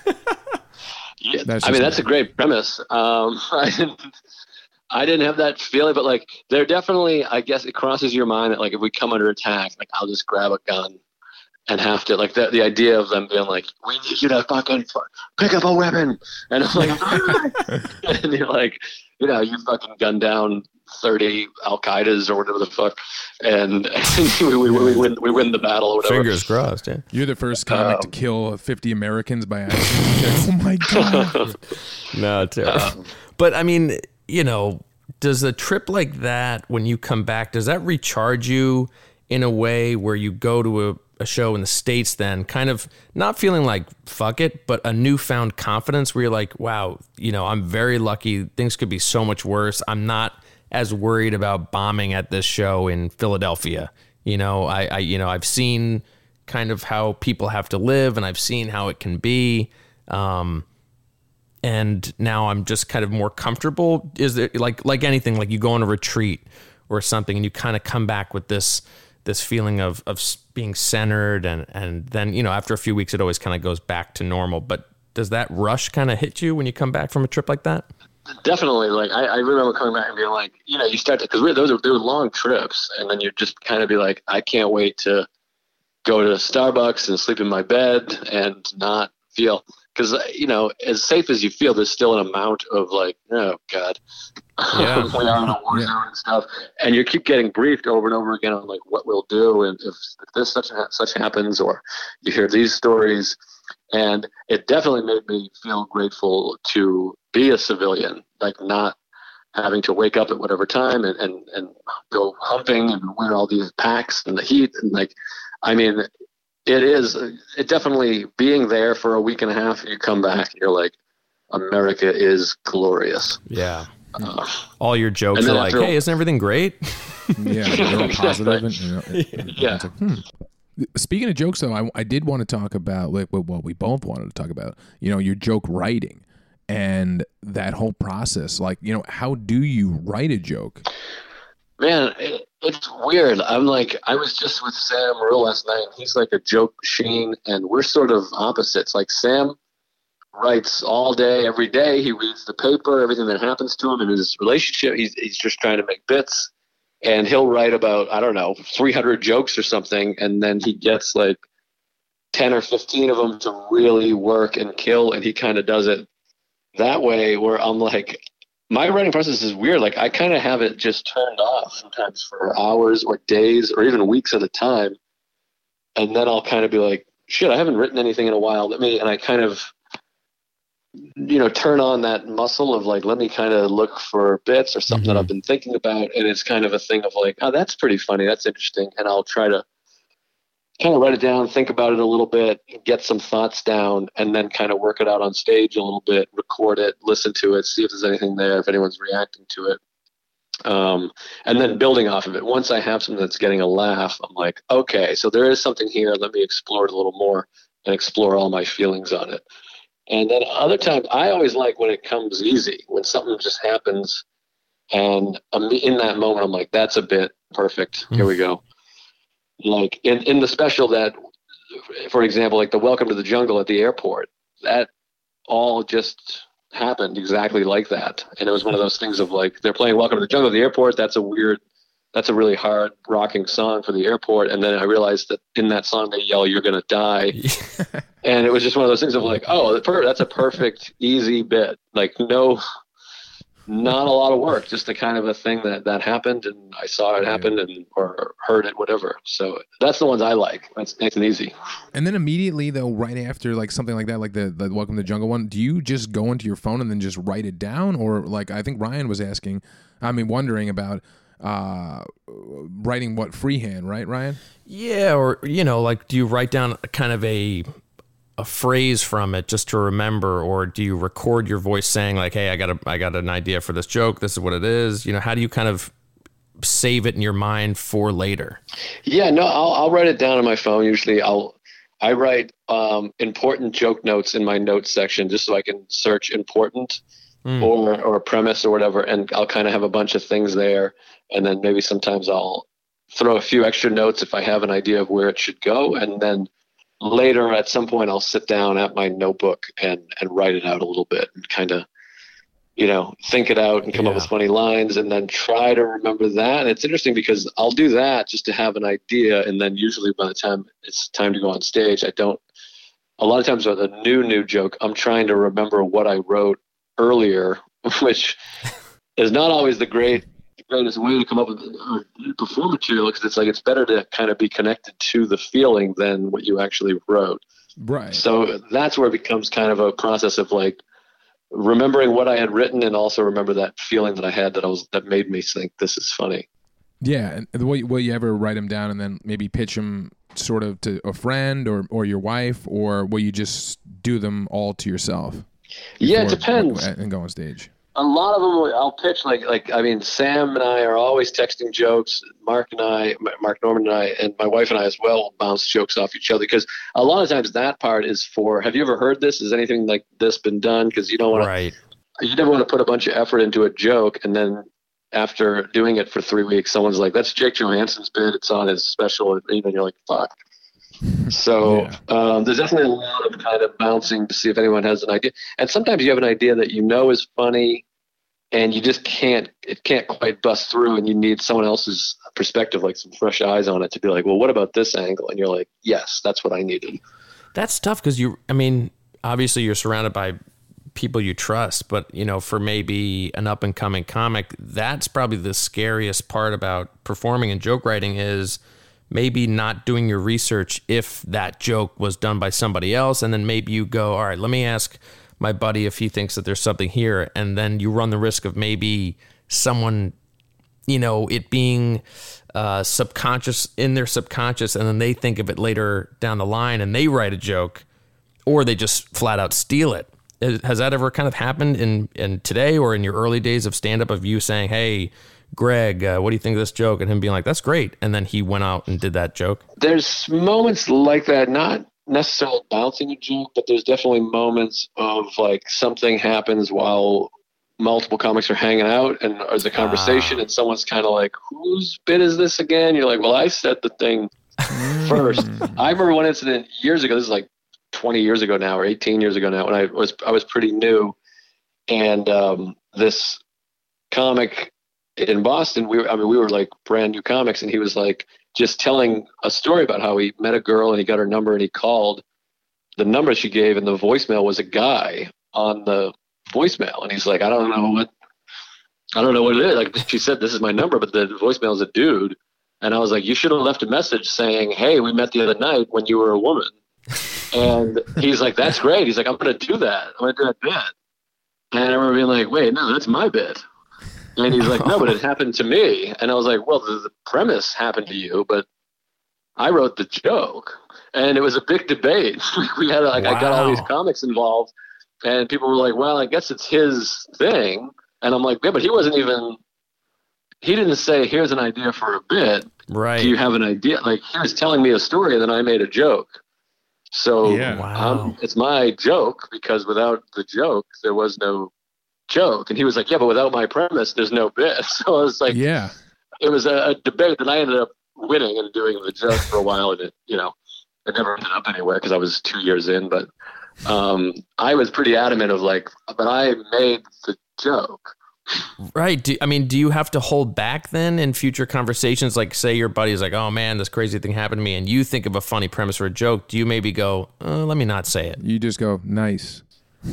Yeah, That's I mean, just that's a great premise. Um, I didn't, I didn't have that feeling, but like, there definitely, I guess it crosses your mind that like, if we come under attack, like I'll just grab a gun and have to, like the, the idea of them being like, we need you to fucking pick up a weapon. And I'm like, and you're like, you know, you fucking gun down thirty Al-Qaedas or whatever the fuck. And, we, we, we, win, we win the battle or whatever. Fingers crossed, yeah. You're the first comic to Um, kill fifty Americans by accident. Oh my God. No, terrible. But I mean, you know, does a trip like that, when you come back, does that recharge you in a way where you go to a, a show in the States then kind of not feeling like fuck it, but a newfound confidence where you're like, wow, you know, I'm very lucky. Things could be so much worse. I'm not as worried about bombing at this show in Philadelphia. You know, I, I you know, I've seen kind of how people have to live, and I've seen how it can be. Um, and now I'm just kind of more comfortable. Is there like, like anything, like you go on a retreat or something and you kind of come back with this, this feeling of, of being centered. And, and then, you know, after a few weeks, it always kind of goes back to normal. But does that rush kind of hit you when you come back from a trip like that? Definitely. Like I, I remember coming back and being like, you know, you start to, because those are they were long trips, and then you just kind of be like, I can't wait to go to Starbucks and sleep in my bed and not feel, because you know, as safe as you feel, there's still an amount of like, oh God, Yeah. we are in a war Yeah. zone and stuff, and you keep getting briefed over and over again on like what we'll do, and if, if this such such happens, or you hear these stories. And it definitely made me feel grateful to be a civilian, like not having to wake up at whatever time and, and, and go humping and wear all these packs in the heat. And like, I mean, it is, it definitely being there for a week and a half, you come back and you're like, America is glorious. Yeah. Uh, All your jokes And are then like, after- hey, isn't everything great? Yeah, they're all positive. And, you know, Yeah. it's like, hmm. Speaking of jokes, though, I, I did want to talk about like, what we both wanted to talk about. You know, your joke writing and that whole process. Like, you know, how do you write a joke? Man, it, it's weird. I'm like, I was just with Sam Merle last night, and he's like a joke machine, and we're sort of opposites. Like, Sam writes all day, every day. He reads the paper, everything that happens to him in his relationship. He's, he's just trying to make bits. And he'll write about, I don't know, three hundred jokes or something, and then he gets like ten or fifteen of them to really work and kill, and he kind of does it that way, where I'm like, my writing process is weird. Like, I kind of have it just turned off sometimes for hours or days or even weeks at a time, and then I'll kind of be like, shit, I haven't written anything in a while. Let me, and I kind of, you know, turn on that muscle of like, let me kind of look for bits or something Mhm. that I've been thinking about. And it's kind of a thing of like, oh, that's pretty funny. That's interesting. And I'll try to kind of write it down, think about it a little bit, get some thoughts down, and then kind of work it out on stage a little bit, record it, listen to it, see if there's anything there, if anyone's reacting to it. Um, and then building off of it. Once I have something that's getting a laugh, I'm like, okay, so there is something here. Let me explore it a little more. and explore all my feelings on it. And then other times, I always like when it comes easy, when something just happens, and I'm in that moment, I'm like, that's a bit perfect. Here we go. Like in, in the special that, for example, like the Welcome to the Jungle at the airport, that all just happened exactly like that. And it was one of those things of like, they're playing Welcome to the Jungle at the airport. That's a weird, that's a really hard rocking song for the airport. And then I realized that in that song, they yell, "You're going to die." And it was just one of those things of like, oh, that's a perfect, easy bit. Like no, not a lot of work, just a kind of a thing that, that happened, and I saw it happen and or heard it, whatever. So that's the ones I like. That's nice and easy. And then immediately though, right after like something like that, like the, the Welcome to the Jungle one, do you just go into your phone and then just write it down? Or like I think Ryan was asking, I mean, wondering about uh, writing what freehand, right, Ryan? Yeah, or, you know, like do you write down kind of a a phrase from it just to remember, or do you record your voice saying like, "Hey, I got a, I got an idea for this joke. This is what it is." You know, how do you kind of save it in your mind for later? Yeah, no, I'll, I'll write it down on my phone. Usually I'll, I write um, important joke notes in my notes section just so I can search important mm. or, or premise or whatever. And I'll kind of have a bunch of things there. And then maybe sometimes I'll throw a few extra notes if I have an idea of where it should go. And then later at some point I'll sit down at my notebook and, and write it out a little bit and kind of, you know, think it out and come yeah. up with funny lines and then try to remember that. And it's interesting because I'll do that just to have an idea. And then usually by the time it's time to go on stage, I don't, a lot of times with a new, new joke, I'm trying to remember what I wrote earlier, which is not always the great, greatest way to come up with uh, perform material, because it's like it's better to kind of be connected to the feeling than what you actually wrote. Right. So that's where it becomes kind of a process of like remembering what I had written and also remember that feeling that I had that I was that made me think this is funny. Yeah, and will you, will you ever write them down and then maybe pitch them sort of to a friend or or your wife, or will you just do them all to yourself? Yeah, it depends. And go on stage. A lot of them I'll pitch like like I mean Sam and I are always texting jokes. Mark and I, Mark Norman and I, and my wife and I as well will bounce jokes off each other, because a lot of times that part is for, have you ever heard this? Has anything like this been done? Because you don't want right. to, you never want to put a bunch of effort into a joke and then after doing it for three weeks, someone's like, "That's Jake Johansson's bit. It's on his special," and even you're like, "Fuck." So yeah. um, there's definitely a lot of kind of bouncing to see if anyone has an idea. And sometimes you have an idea that you know is funny and you just can't, it can't quite bust through, and you need someone else's perspective, like some fresh eyes on it, to be like, "Well, what about this angle?" And you're like, "Yes, that's what I needed." That's tough because you, I mean, obviously you're surrounded by people you trust, but you know, for maybe an up and coming comic, that's probably the scariest part about performing and joke writing is maybe not doing your research if that joke was done by somebody else. And then maybe you go, "All right, let me ask my buddy if he thinks that there's something here." And then you run the risk of maybe someone, you know, it being uh, subconscious in their subconscious, and then they think of it later down the line and they write a joke, or they just flat out steal it. Has that ever kind of happened in, in today or in your early days of stand-up, of you saying, "Hey, Greg, uh, what do you think of this joke?" and him being like, "That's great," and then he went out and did that joke? There's moments like that, not necessarily bouncing a joke, but there's definitely moments of like something happens while multiple comics are hanging out and there's a conversation ah. and someone's kind of like, "Whose bit is this again?" You're like, "Well, I said the thing first." I remember one incident years ago, this is like twenty years ago now, or eighteen years ago now, when I was I was pretty new, and um, this comic in Boston, we were, I mean, we were like brand new comics, and he was like just telling a story about how he met a girl and he got her number and he called the number she gave, and the voicemail was a guy on the voicemail, and he's like, I don't know what, I don't know what it is. Like, she said, "This is my number," but the voicemail is a dude, and I was like, "You should have left a message saying, 'Hey, we met the other night when you were a woman.'" And he's like, "That's great." He's like, "I'm going to do that. I'm going to do that bit." And I remember being like, "Wait, no, that's my bit." And he's like, "No, but it happened to me." And I was like, "Well, the, the premise happened to you, but I wrote the joke." And it was a big debate. We had like, wow. I got all these comics involved, and people were like, "Well, I guess it's his thing." And I'm like, "Yeah, but he wasn't even, he didn't say, 'Here's an idea for a bit.' Right. Do you have an idea?" Like, he was telling me a story and then I made a joke. So Yeah. Wow. um, it's my joke because without the joke, there was no joke. And he was like, yeah, but without my premise, there's no bit. So I was like, Yeah. it was a, a debate that I ended up winning and doing the joke for a while. And it, you know, it never ended up anywhere because I was two years in. But um, I was pretty adamant of like, but I made the joke. Right. Do, I mean, do you have to hold back then in future conversations? Like, say your buddy's like, oh man, this crazy thing happened to me, and you think of a funny premise or a joke. Do you maybe go, uh, let me not say it? You just go, nice.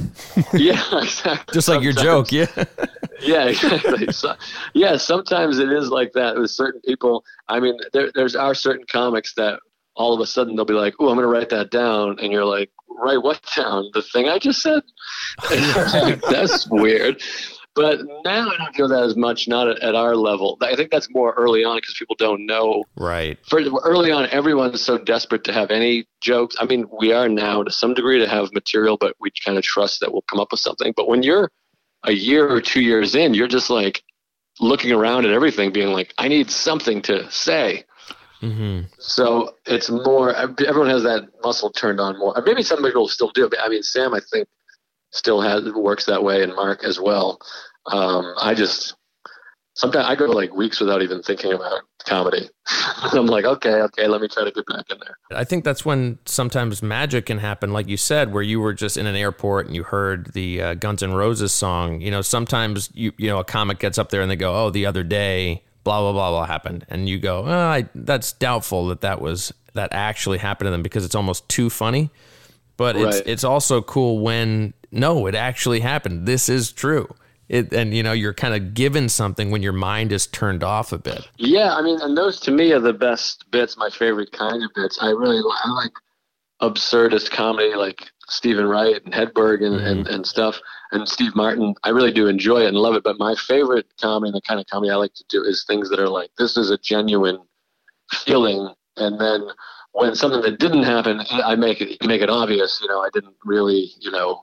Yeah, exactly. Just like your Sometimes- joke. Yeah. Yeah, exactly. So, yeah, sometimes it is like that with certain people. I mean, there there's are certain comics that all of a sudden they'll be like, "Oh, I'm going to write that down," and you're like, "Write what down? The thing I just said?" And you're like, that's weird. But now I don't feel that as much. Not at, at our level. I think that's more early on because people don't know. Right. For early on, everyone's so desperate to have any jokes. I mean, we are now to some degree to have material, but we kind of trust that we'll come up with something. But when you're a year or two years in, you're just like looking around at everything being like, I need something to say. Mm-hmm. So it's more, everyone has that muscle turned on more. Maybe some people still do. But I mean, Sam, I think still has, works that way, and Mark as well. Um, I just, sometimes I go like weeks without even thinking about comedy. I'm like, okay, okay, let me try to get back in there. I think that's when sometimes magic can happen, like you said, where you were just in an airport and you heard the uh, Guns N' Roses song. You know, sometimes you you know a comic gets up there and they go, "Oh, the other day, blah blah blah blah happened," and you go, oh, I, "That's doubtful that that was that actually happened to them because it's almost too funny." But it's Right. it's also cool when no, it actually happened. This is true. It, and you know you're kind of given something when your mind is turned off a bit. Yeah, I mean, and those to me are the best bits, my favorite kind of bits. I really li- I like absurdist comedy like Stephen Wright and Hedberg and, Mm-hmm. and, and stuff, and Steve Martin. I really do enjoy it and love it. But my favorite comedy, the kind of comedy I like to do, is things that are like, this is a genuine feeling. And then when something that didn't happen, I make it make it obvious. You know, I didn't really, you know,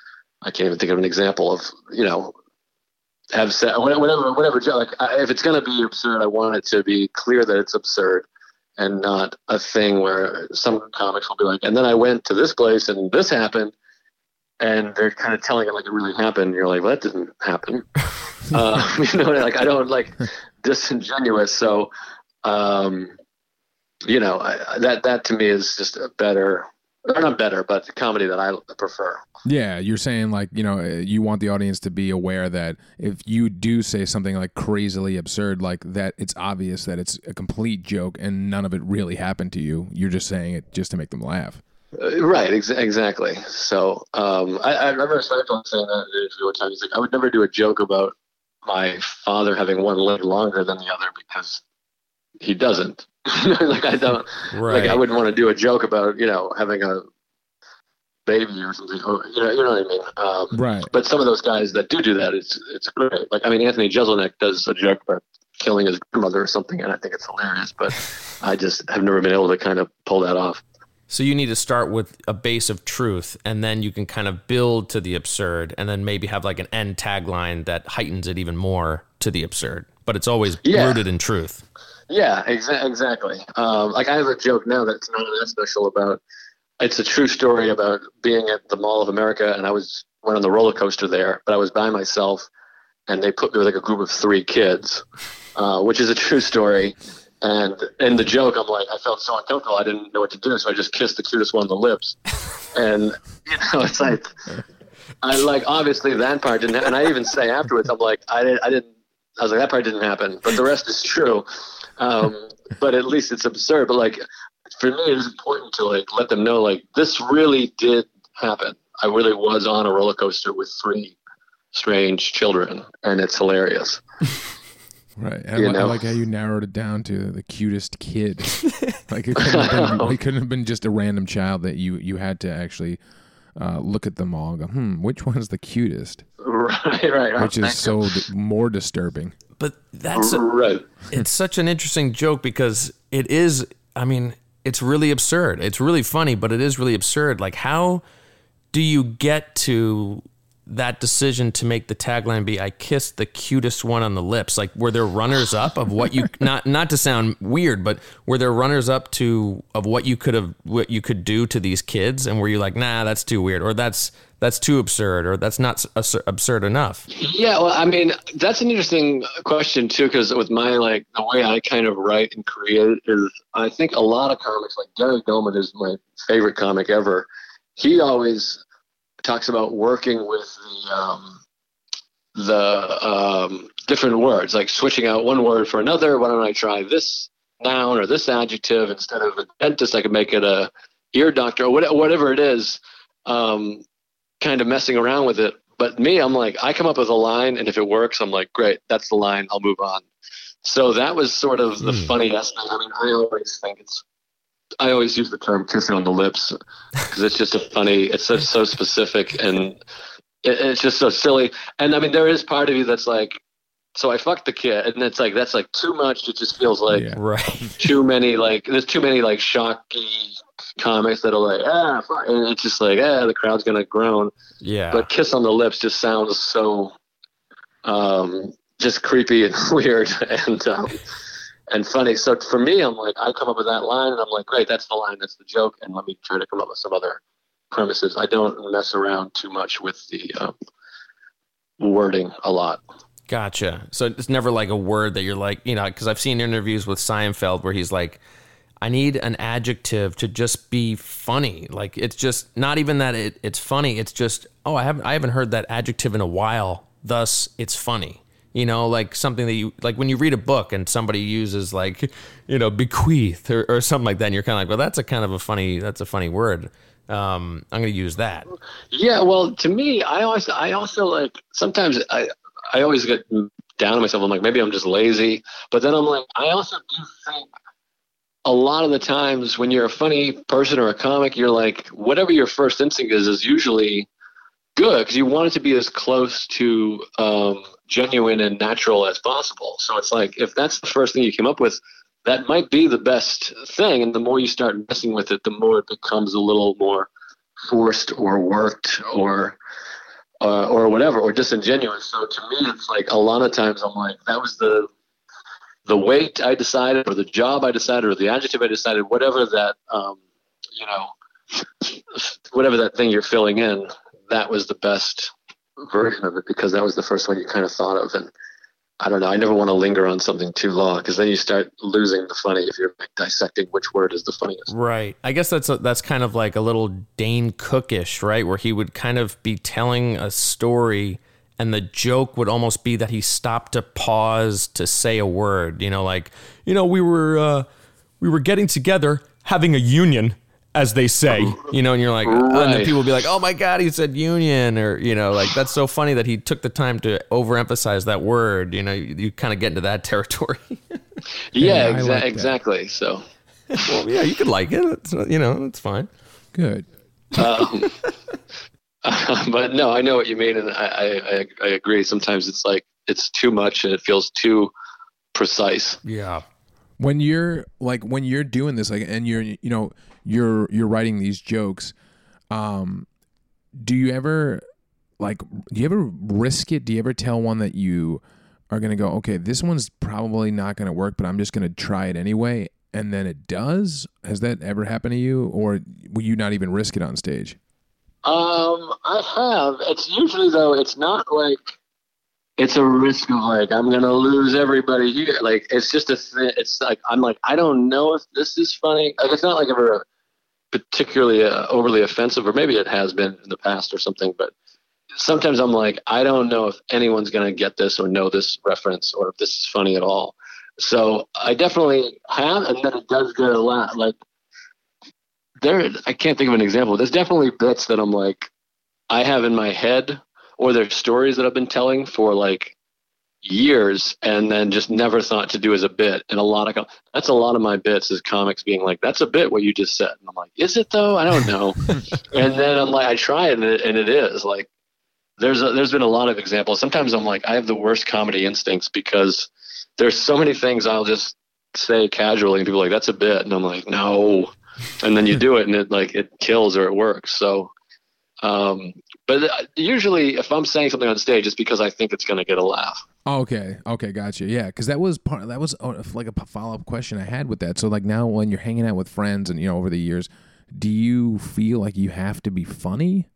I can't even think of an example of, you know, have said whatever whatever joke. Like, I, if it's going to be absurd, I want it to be clear that it's absurd, and not a thing where some comics will be like, and then I went to this place and this happened, and they're kind of telling it like it really happened. And you're like, well, that didn't happen. uh, you know, like I don't like disingenuous. So, um, you know, I, that that to me is just a better, or not better, but the comedy that I prefer. Yeah, you're saying like, you know, uh, you want the audience to be aware that if you do say something like crazily absurd, like that, it's obvious that it's a complete joke and none of it really happened to you. You're just saying it just to make them laugh. Uh, right, ex- exactly. So um, I, I remember Seinfeld saying that in an interview one time. He's like, I would never do a joke about my father having one leg longer than the other because he doesn't. Like I don't. Right. Like I wouldn't want to do a joke about, you know, having a baby or something. Or, you know, you know what I mean. Um, Right. But some of those guys that do do that, it's it's great. Like I mean, Anthony Jeselnik does a joke about killing his grandmother or something, and I think it's hilarious. But I just have never been able to kind of pull that off. So you need to start with a base of truth, and then you can kind of build to the absurd, and then maybe have like an end tagline that heightens it even more to the absurd. But it's always Yeah. rooted in truth. Yeah, exa- exactly. Um, like I have a joke now that's not that special about. It's a true story about being at the Mall of America, and I was went on the roller coaster there, but I was by myself, and they put me with like a group of three kids, uh, which is a true story. And in the joke, I'm like, I felt so uncomfortable, I didn't know what to do, so I just kissed the cutest one on the lips. And you know, it's like, I like obviously that part didn't, and I even say afterwards, I'm like, I didn't, I didn't, I was like, that part didn't happen, but the rest is true. Um, but at least it's absurd. But like, for me, it is important to like let them know, like, this really did happen. I really was on a roller coaster with three strange children, and it's hilarious. Right. I, You li- I know? like how you narrowed it down to the cutest kid. Like it couldn't, have been, it couldn't have been just a random child that you, you had to actually uh, look at them all and go, hmm, which one's the cutest? Right, right, right. Which is Thank so you. d- more disturbing. But that's a, Right. it's such an interesting joke because it is, I mean, it's really absurd. It's really funny, but it is really absurd. Like, how do you get to that decision to make the tagline be "I kissed the cutest one on the lips"? Like, were there runners up of what you not not to sound weird, but were there runners up to of what you could have what you could do to these kids, and were you like, nah, that's too weird, or that's that's too absurd, or that's not s- absurd enough? Yeah, well, I mean, that's an interesting question too, because with my like the way I kind of write and create is, I think a lot of comics, like Gary Goldman is my favorite comic ever. He always talks about working with the um, the um, different words, like switching out one word for another. Why don't I try this noun or this adjective instead of a dentist? I could make it a ear doctor or whatever it is. Um, kind of messing around with it. But me, I'm like, I come up with a line, and if it works, I'm like, great, that's the line. I'll move on. So that was sort of the mm. funny aspect. I mean, I always think it's. I always use the term "kissing on the lips" because it's just a funny. It's so, so specific, and it, it's just so silly. And I mean, there is part of you that's like, so I fucked the kid, and it's like that's like too much. It just feels like yeah, right. too many. Like there's too many like shocky comics that are like, ah, fuck. And it's just like, ah, the crowd's gonna groan. Yeah. But "kiss on the lips" just sounds so, um, just creepy and weird, and. Um, And funny. So for me, I'm like, I come up with that line, and I'm like, great, that's the line, that's the joke, and let me try to come up with some other premises. I don't mess around too much with the um, wording a lot. Gotcha. So it's never like a word that you're like, you know, because I've seen interviews with Seinfeld where he's like, I need an adjective to just be funny. Like, it's just not even that it, it's funny. It's just, oh, I haven't I haven't heard that adjective in a while. Thus, it's funny. You know, like something that you, like when you read a book and somebody uses like, you know, bequeath or, or something like that, and you're kind of like, well, that's a kind of a funny, that's a funny word. Um, I'm going to use that. Yeah, well, to me, I always, I also like, sometimes I, I always get down on myself. I'm like, maybe I'm just lazy. But then I'm like, I also do think a lot of the times when you're a funny person or a comic, you're like, whatever your first instinct is, is usually good because you want it to be as close to um, genuine and natural as possible. So it's like, if that's the first thing you came up with, that might be the best thing. And the more you start messing with it, the more it becomes a little more forced or worked or uh, or whatever, or disingenuous. So to me, it's like a lot of times I'm like, that was the the weight I decided, or the job I decided, or the adjective I decided, whatever that, um, you know, whatever that thing you're filling in, that was the best version of it because that was the first one you kind of thought of. And I don't know, I never want to linger on something too long because then you start losing the funny if you're like dissecting which word is the funniest. Right. I guess that's a, that's kind of like a little Dane Cookish, right? Where he would kind of be telling a story and the joke would almost be that he stopped to pause to say a word, you know, like, you know, we were, uh, we were getting together, having a union, as they say, you know, and you're like, right. And then people will be like, oh my God, he said union, or, you know, like, that's so funny that he took the time to overemphasize that word. You know, you, you kind of get into that territory. yeah, yeah exa- like exactly. So, well, yeah, you could like it. It's, you know, it's fine. Good. Um, uh, but no, I know what you mean. And I, I, I agree. Sometimes it's like, it's too much and it feels too precise. Yeah. When you're like, when you're doing this, like, and you're, you know, you're, you're writing these jokes, um, do you ever like, do you ever risk it? Do you ever tell one that you are going to go, okay, this one's probably not going to work, but I'm just going to try it anyway. And then it does? Has that ever happened to you? Or will you not even risk it on stage? Um, I have. It's usually though, it's not like, it's a risk of like, I'm going to lose everybody here. Like, it's just a thing. It's like, I'm like, I don't know if this is funny. Like, it's not like ever particularly uh, overly offensive, or maybe it has been in the past or something. But sometimes I'm like, I don't know if anyone's going to get this or know this reference or if this is funny at all. So I definitely have, and then it does get a lot. Like, there, I can't think of an example. There's definitely bits that I'm like, I have in my head, or there's stories that I've been telling for like years and then just never thought to do as a bit. And a lot of, that's a lot of my bits is comics being like, that's a bit what you just said. And I'm like, is it though? I don't know. And then I'm like, I try it and it, and it is like, there's a, there's been a lot of examples. Sometimes I'm like, I have the worst comedy instincts because there's so many things I'll just say casually and people are like, that's a bit. And I'm like, no. And then you do it and it like, it kills or it works. So Um, but usually, if I'm saying something on stage, it's because I think it's going to get a laugh. Okay. Okay. Gotcha. Yeah. Cause that was part, that was uh, like a follow up question I had with that. So like now when you're hanging out with friends and, you know, over the years, do you feel like you have to be funny?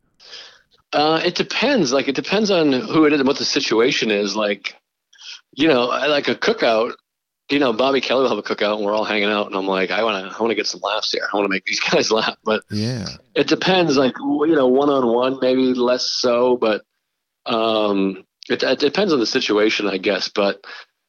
Uh, it depends. Like, it depends on who it is and what the situation is. Like, you know, I like a cookout, you know, Bobby Kelly will have a cookout and we're all hanging out and I'm like, I want to, I want to get some laughs here. I want to make these guys laugh, but yeah, it depends. Like, you know, one-on-one, maybe less so, but, um, It, it depends on the situation, I guess, but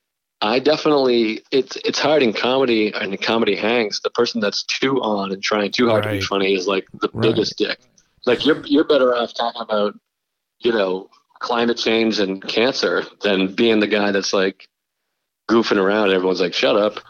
I definitely it's it's hard in comedy and in comedy hangs. The person that's too on and trying too hard right. to be funny is like the right. biggest dick. Like you're you're better off talking about, you know, climate change and cancer than being the guy that's like goofing around. Everyone's like, "Shut up,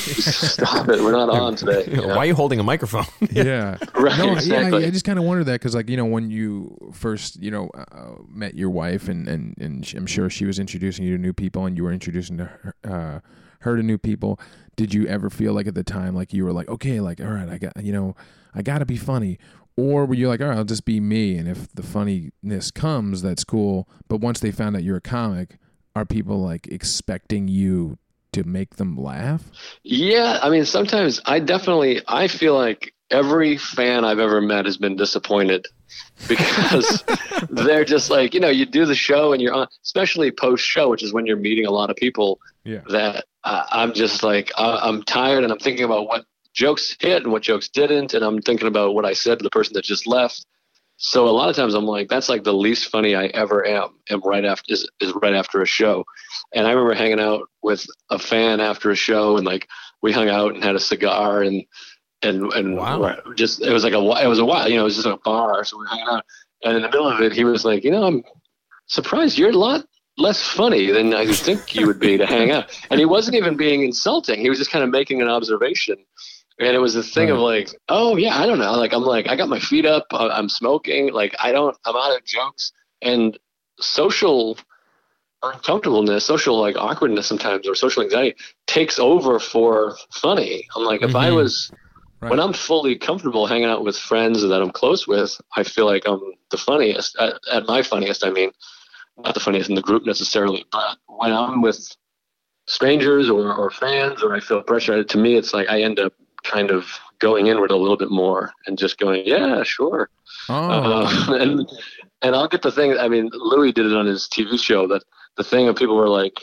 stop it, we're not on today." You know? Why are you holding a microphone? yeah, right. No, exactly. Yeah, I just kind of wondered that because, like, you know, when you first, you know, uh, met your wife, and and and I'm sure she was introducing you to new people, and you were introducing to her, uh, her to new people. Did you ever feel like at the time, like you were like, okay, like, all right, I got, you know, I got to be funny, or were you like, all right, I'll just be me, and if the funniness comes, that's cool. But once they found out you're a comic, are people like expecting you to make them laugh? Yeah, I mean, sometimes I definitely I feel like every fan I've ever met has been disappointed because they're just like, you know, you do the show and you're on, especially post show, which is when you're meeting a lot of people. Yeah. That uh, I'm just like uh, I'm tired and I'm thinking about what jokes hit and what jokes didn't, and I'm thinking about what I said to the person that just left. So a lot of times I'm like, that's like the least funny I ever am. And right after is, is right after a show. And I remember hanging out with a fan after a show and like, we hung out and had a cigar and, and, and wow. just, it was like a, it was a while, you know, it was just a bar. So we were hanging out and in the middle of it, he was like, you know, I'm surprised you're a lot less funny than I think you would be to hang out. And he wasn't even being insulting. He was just kind of making an observation. And it was a thing right. of like, oh yeah, I don't know. Like, I'm like, I got my feet up, I'm smoking. Like, I don't, I'm out of jokes and social uncomfortableness, social like awkwardness sometimes, or social anxiety takes over for funny. I'm like, if mm-hmm. I was, right. when I'm fully comfortable hanging out with friends that I'm close with, I feel like I'm the funniest at, at my funniest. I mean, not the funniest in the group necessarily, but when I'm with strangers or, or fans, or I feel pressure, to me, it's like I end up kind of going inward a little bit more and just going, yeah, sure. Oh. Uh, and and I'll get the thing. I mean, Louis did it on his T V show. That the thing of people were like,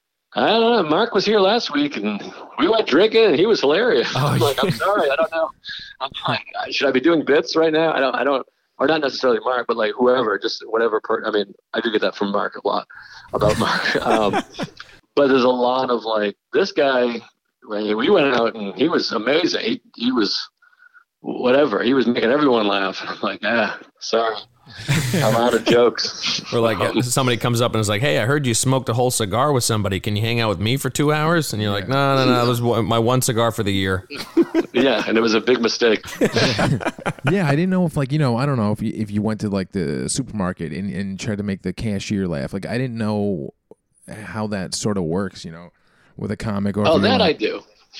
I don't know. Mark was here last week and we went drinking and he was hilarious. Oh, I'm like, I'm sorry, I don't know. I'm like, should I be doing bits right now? I don't. I don't. Or not necessarily Mark, but like whoever, just whatever. Per- I mean, I do get that from Mark a lot about Mark. um, but there's a lot of like this guy. We went out and he was amazing. He, he was whatever. He was making everyone laugh. I'm like, ah, sorry. I'm out of jokes. Or like um, somebody comes up and is like, hey, I heard you smoked a whole cigar with somebody. Can you hang out with me for two hours? And you're like, no, no, no. That was my one cigar for the year. Yeah, and it was a big mistake. Yeah, I didn't know if like, you know, I don't know if you, if you went to like the supermarket and, and tried to make the cashier laugh. Like, I didn't know how that sort of works, you know, with a comic. Or oh, that I do.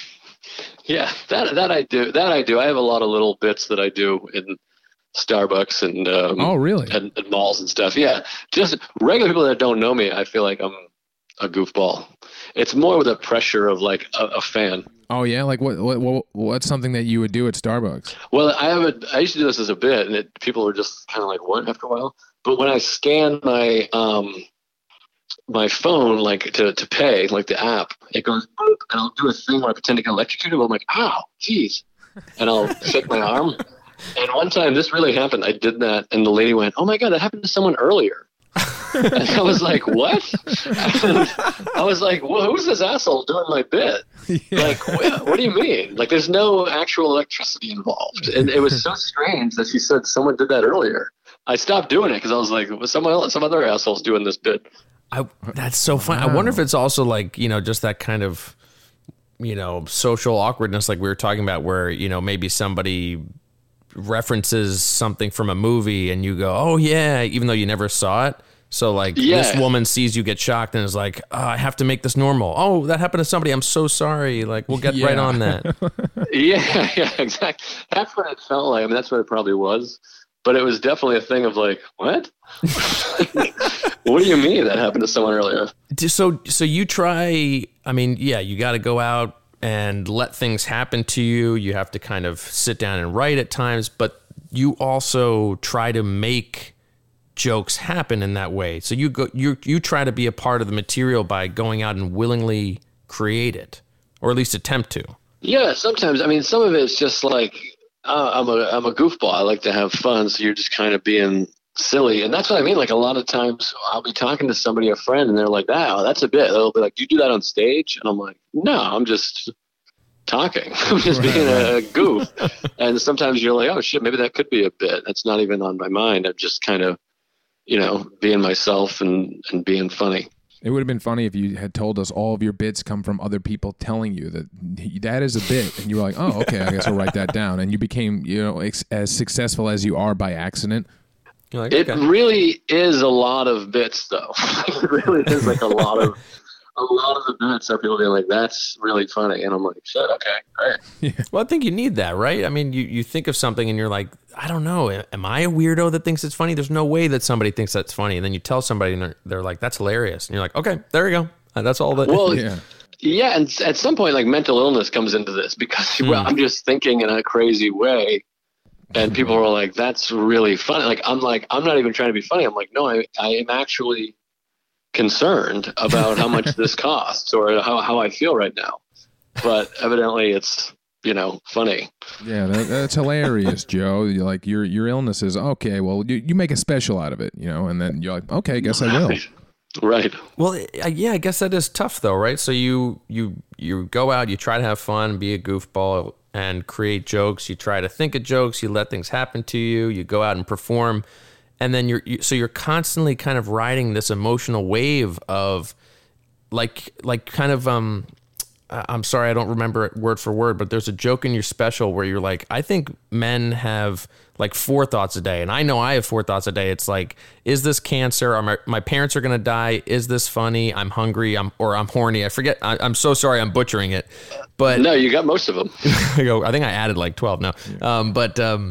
Yeah, that that I do. That I do. I have a lot of little bits that I do in Starbucks and um, oh, really? And, and malls and stuff. Yeah, just regular people that don't know me. I feel like I'm a goofball. It's more with the pressure of like a, a fan. Oh yeah, like what, what? What? What's something that you would do at Starbucks? Well, I have a. I used to do this as a bit, and it, people were just kind of like, "What?" After a while. But when I scan my um. my phone, like to, to pay, like the app, it goes boop, and I'll do a thing where I pretend to get electrocuted. But I'm like, ow, geez. And I'll shake my arm. And one time this really happened. I did that. And the lady went, oh my God, that happened to someone earlier. And I was like, what? And I was like, well, who's this asshole doing my bit? Yeah. Like, what, what do you mean? Like, there's no actual electricity involved. And it was so strange that she said someone did that earlier. I stopped doing it because I was like, well, someone else, some other asshole's doing this bit. I, that's so fun. Wow. I wonder if it's also like, you know, just that kind of, you know, social awkwardness like we were talking about where, you know, maybe somebody references something from a movie and you go, oh, yeah, even though you never saw it. So like yeah. This woman sees you get shocked and is like, oh, I have to make this normal. Oh, that happened to somebody. I'm so sorry. Like, we'll get yeah. right on that. yeah, yeah, exactly. That's what it felt like. I mean, that's what it probably was. but it was definitely a thing of like, what? What do you mean that happened to someone earlier? So, so you try, I mean, yeah, you got to go out and let things happen to you. You have to kind of sit down and write at times, but you also try to make jokes happen in that way. So you go, you, you try to be a part of the material by going out and willingly create it, or at least attempt to. Yeah, sometimes. I mean, some of it's just like, uh, I'm a I'm a goofball. I like to have fun, so you're just kind of being silly, and that's what I mean. Like a lot of times, I'll be talking to somebody, a friend, and they're like, "Wow, that's a bit." They'll be like, "Do you do that on stage?" And I'm like, "No, I'm just talking. I'm just Right, being right. a goof." And sometimes you're like, "Oh shit, maybe that could be a bit." It's not even on my mind. I'm just kind of, you know, being myself and and being funny. It would have been funny if you had told us all of your bits come from other people telling you that that is a bit, and you were like, "Oh, okay, I guess I'll write that down." And you became, you know, ex- as successful as you are by accident. You're like, It okay. really is a lot of bits, though. It really is like a lot of a lot of the bits are people being like, "That's really funny," and I'm like, "Shit, okay, all right." Well, I think you need that, right? I mean, you, you think of something and you're like, I don't know, am I a weirdo that thinks it's funny? There's no way that somebody thinks that's funny. And then you tell somebody and they're, they're like, that's hilarious. And you're like, okay, there you go. And that's all that. Well, Yeah. yeah, and at some point, like mental illness comes into this because well, I'm just thinking in a crazy way, and people are like, "That's really funny." Like I'm like, I'm not even trying to be funny. I'm like, no, I I am actually concerned about how much this costs or how how I feel right now. But evidently, it's you know funny. Yeah, that, that's hilarious, Joe. You're like your your illness is okay. Well, you, you make a special out of it, you know, and then you're like, okay, I guess I will. Right. Well, I- yeah, I guess that is tough though, right? So you you you go out, you try to have fun, be a goofball, and create jokes. You try to think of jokes. You let things happen to you. You go out and perform, and then you're you, so you're constantly kind of riding this emotional wave of like like kind of um. I- I'm sorry, I don't remember it word for word, but there's a joke in your special where you're like, I think men have like four thoughts a day. And I know I have four thoughts a day. It's like, is this cancer? Are my, my parents are going to die? Is this funny? I'm hungry. I'm, or I'm horny. I forget. I, I'm so sorry. I'm butchering it, but No, you got most of them. I go, I think I added like twelve now. Um, but, um,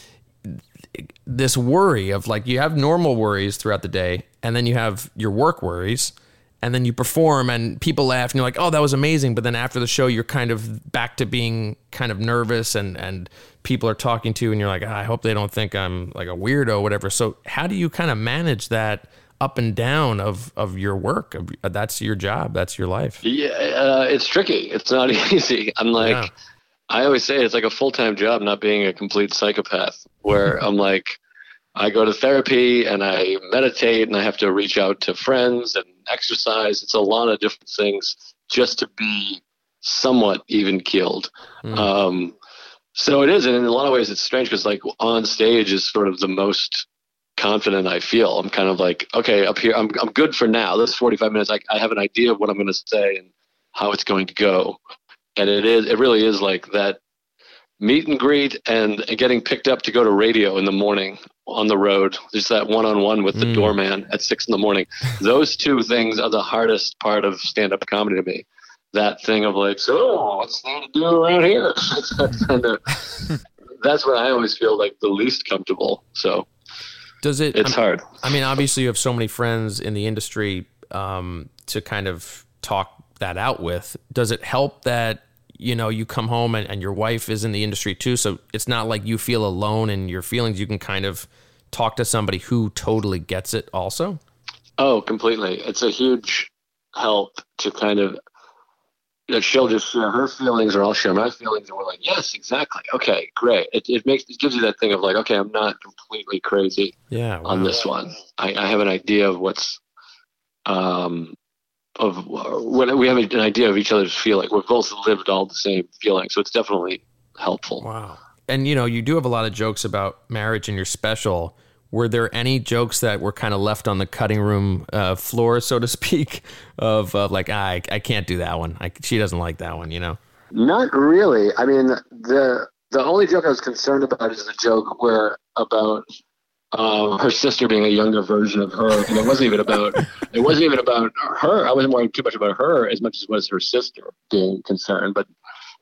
this worry of like, you have normal worries throughout the day and then you have your work worries. And then you perform and people laugh and you're like, oh, that was amazing. But then after the show, you're kind of back to being kind of nervous and, and people are talking to you and you're like, ah, I hope they don't think I'm like a weirdo or whatever. So how do you kind of manage that up and down of, of your work? Of, that's your job. That's your life. Yeah, uh, it's tricky. It's not easy. I'm like, Yeah. I always say it's like a full-time job not being a complete psychopath where I'm like, I go to therapy and I meditate and I have to reach out to friends and exercise. It's a lot of different things just to be somewhat even keeled. Mm. Um, so it is. And in a lot of ways, it's strange because like on stage is sort of the most confident I feel. I'm kind of like, okay, up here, I'm I'm good for now. This forty-five minutes, I, I have an idea of what I'm going to say and how it's going to go. And it is, it really is like that meet and greet and getting picked up to go to radio in the morning on the road. There's that one-on-one with the Mm. doorman at six in the morning. Those two things are the hardest part of stand-up comedy to me. That thing of like, so what's there to do around here? That's kind of, that's when I always feel like the least comfortable. So Does it, it's I'm- hard. I mean, obviously you have so many friends in the industry um, to kind of talk that out with. Does it help that, you know, you come home and, and your wife is in the industry too? So it's not like you feel alone in your feelings. You can kind of talk to somebody who totally gets it also. Oh, completely. It's a huge help to kind of, that she'll just share her feelings or I'll share my feelings and we're like, yes, exactly. Okay, great. It, it makes, it gives you that thing of like, okay, I'm not completely crazy Yeah. on wow. this one. I, I have an idea of what's, um, of when we have an idea of each other's feeling. We've both lived all the same feeling. So it's definitely helpful. Wow. And, you know, you do have a lot of jokes about marriage in your special. Were there any jokes that were kind of left on the cutting room uh, floor, so to speak, of uh, like, ah, I, I can't do that one. I, she doesn't like that one, you know? Not really. I mean, the the only joke I was concerned about is the joke where about um, her sister being a younger version of her, and it wasn't even about it wasn't even about her. I wasn't worried too much about her as much as it was her sister being concerned. But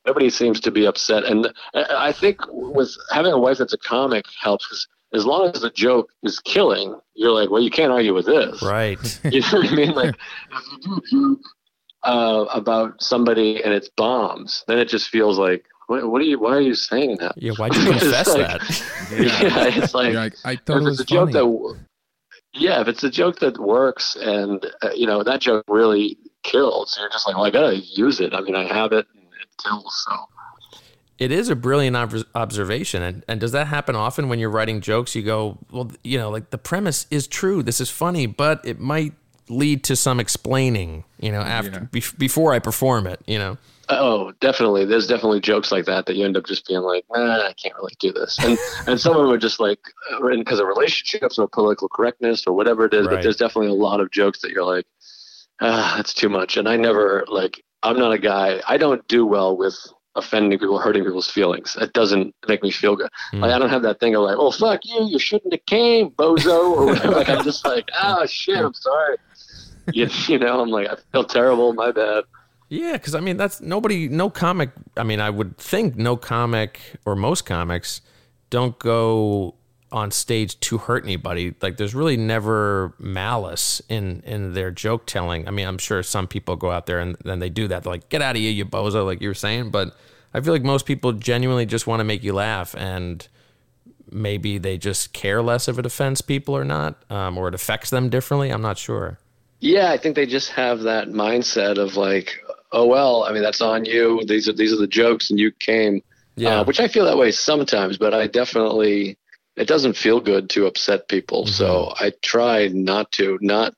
nobody seems to be upset. And I think with having a wife that's a comic helps, because as long as the joke is killing, you're like, well, you can't argue with this. Right. You know what I mean? Like, if you do a joke uh, about somebody and it's bombs, then it just feels like, what, what are you, why are you saying that? Yeah, why'd you confess like, that? Yeah. yeah, it's like, like I thought if it was it's a joke funny. that, yeah, if it's a joke that works and, uh, you know, that joke really kills, you're just like, well, I got to use it. I mean, I have it and it kills, so. It is a brilliant ob- observation. And, and does that happen often when you're writing jokes? You go, well, you know, like the premise is true. This is funny, but it might lead to some explaining, you know, after Yeah. be- before I perform it, you know? Oh, definitely. There's definitely jokes like that that you end up just being like, nah, I can't really do this. And and some of them are just like, written because of relationships or political correctness or whatever it is. Right. But there's definitely a lot of jokes that you're like, ah, that's too much. And I never, like, I'm not a guy, I don't do well with offending people, hurting people's feelings. It doesn't make me feel good. Mm. Like, I don't have that thing of like, oh, fuck you, you shouldn't have came, bozo, or whatever. Like, I'm just like, ah, shit, I'm sorry. You, you know, I'm like, I feel terrible, my bad. Yeah, because I mean, that's nobody, no comic. I mean, I would think no comic or most comics don't go on stage to hurt anybody. Like, there's really never malice in in their joke telling. I mean, I'm sure some people go out there and then they do that. They're like, get out of here, you bozo, like you were saying. But I feel like most people genuinely just want to make you laugh, and maybe they just care less if it offends people or not, um, or it affects them differently. I'm not sure. Yeah, I think they just have that mindset of like, oh well, I mean, that's on you. These are these are the jokes, and you came. Yeah. Uh, which I feel that way sometimes, but I definitely, it doesn't feel good to upset people. Mm-hmm. So I try not to, not,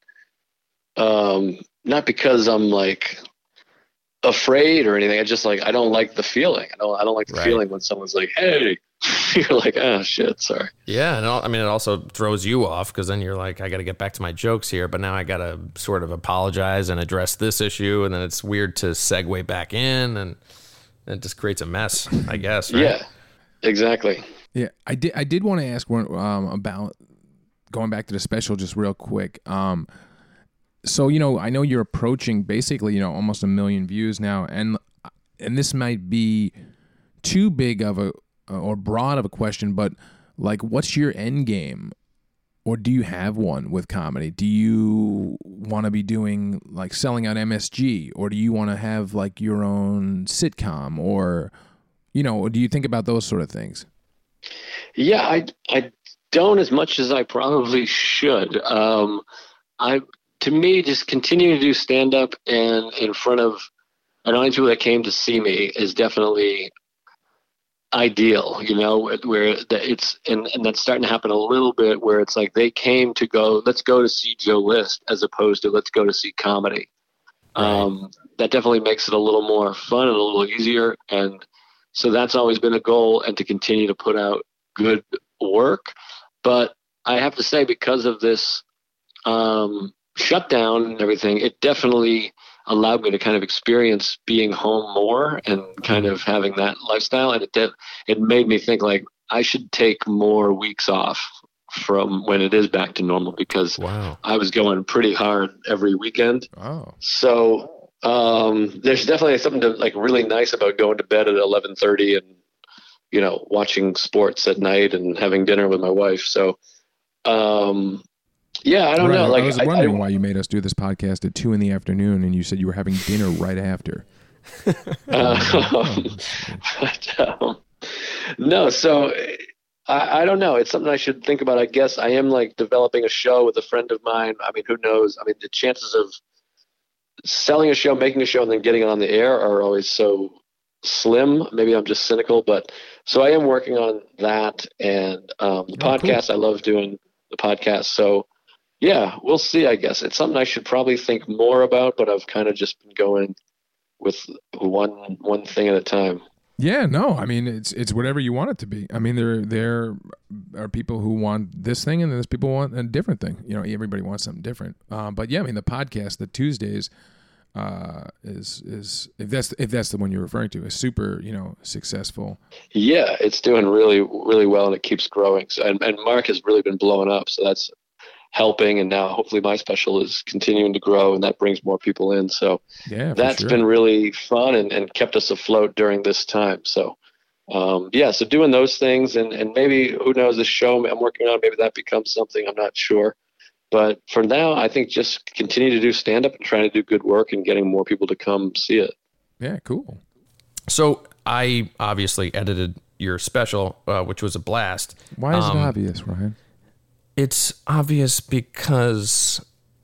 um, not because I'm like afraid or anything. I just like, I don't like the feeling. I don't, I don't like the Right. feeling when someone's like, hey, you're like, oh shit, sorry. Yeah, and I mean, it also throws you off because then you're like, I got to get back to my jokes here, but now I got to sort of apologize and address this issue, and then it's weird to segue back in, and it just creates a mess, I guess. Right? Yeah, exactly. Yeah, I did. I did want to ask one um, about going back to the special just real quick. Um, so you know, I know you're approaching basically, you know, almost a million views now, and and this might be too big of a or broad of a question, but like, what's your end game? Or do you have one with comedy? Do you want to be doing like selling out M S G, or do you want to have like your own sitcom, or, you know, do you think about those sort of things? Yeah, I I don't as much as I probably should. Um, I to me, just continuing to do stand up and in front of an audience people that came to see me is definitely ideal, you know, where the, it's and, and that's starting to happen a little bit where it's like they came to go, let's go to see Joe List as opposed to let's go to see comedy. Right. Um, that definitely makes it a little more fun and a little easier. And so that's always been a goal, and to continue to put out good work. But I have to say, because of this um, shutdown and everything, it definitely allowed me to kind of experience being home more and kind of having that lifestyle. And it did, it made me think like I should take more weeks off from when it is back to normal, because Wow. I was going pretty hard every weekend. Oh, So um, there's definitely something to, like, really nice about going to bed at eleven thirty and, you know, watching sports at night and having dinner with my wife. So, um, yeah, I don't right. know. Like, I was I, wondering I, why you made us do this podcast at two in the afternoon, and you said you were having dinner right after. Um, but, um, no, so I, I don't know. It's something I should think about. I guess I am like developing a show with a friend of mine. I mean, who knows? I mean, the chances of selling a show, making a show, and then getting it on the air are always so slim. Maybe I'm just cynical, but so I am working on that. And um, the Oh, cool. podcast, I love doing the podcast. So yeah, we'll see, I guess. It's something I should probably think more about, but I've kind of just been going with one one thing at a time. Yeah, no, I mean, it's it's whatever you want it to be. I mean, there there are people who want this thing, and there's people who want a different thing. You know, everybody wants something different. Um, but yeah, I mean, the podcast, the Tuesdays, uh, is is if that's if that's the one you're referring to, is super, you know, successful. Yeah, it's doing really, really well, and it keeps growing. So, and, and Mark has really been blowing up. So that's helping, and now hopefully my special is continuing to grow, and that brings more people in. So Yeah, for that's sure. been really fun and, and kept us afloat during this time. So um, yeah, so doing those things, and, and maybe, who knows, the show I'm working on, maybe that becomes something, I'm not sure. But for now, I think just continue to do stand-up and trying to do good work and getting more people to come see it. Yeah, cool. So I obviously edited your special, uh, which was a blast. Why is Um, it obvious, Ryan? It's obvious because...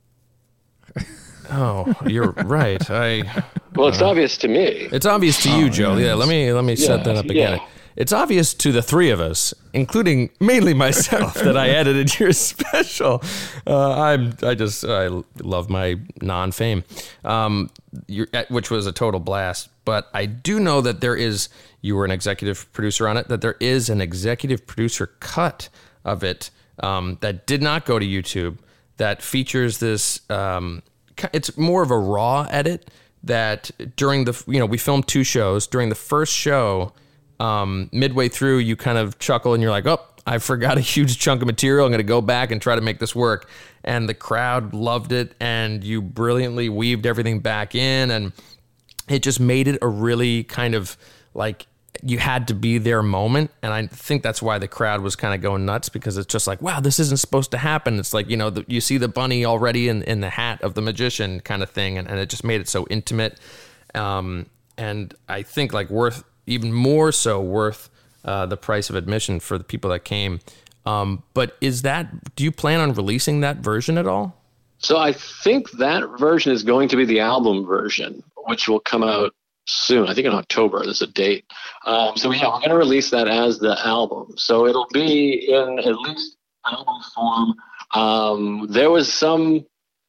Oh, you're right. I. Well, it's obvious to me. It's obvious to you, Joe. Yeah, let me let me set Yeah, that up again. yeah. It's obvious to the three of us, including mainly myself, that I edited your special. Uh, I'm I just I love my non-fame, um, your, which was a total blast. But I do know that there is. You were an executive producer on it. That there is an executive producer cut of it um, that did not go to YouTube. That features this. Um, it's more of a raw edit. That during the you know we filmed two shows. During the first show. Um, midway through, you kind of chuckle and you're like, oh, I forgot a huge chunk of material. I'm going to go back and try to make this work. And the crowd loved it. And you brilliantly weaved everything back in. And it just made it a really kind of like you had to be there moment. And I think that's why the crowd was kind of going nuts, because it's just like, wow, this isn't supposed to happen. It's like, you know, the, you see the bunny already in, in the hat of the magician kind of thing. And, and it just made it so intimate. Um, and I think like worth... even more so worth uh, the price of admission for the people that came. Um, but is that, do you plan on releasing that version at all? So I think that version is going to be the album version, which will come out soon. I think in October, there's a date. Um, so yeah, we're going to release that as the album. So it'll be in at least album form. Um, there was some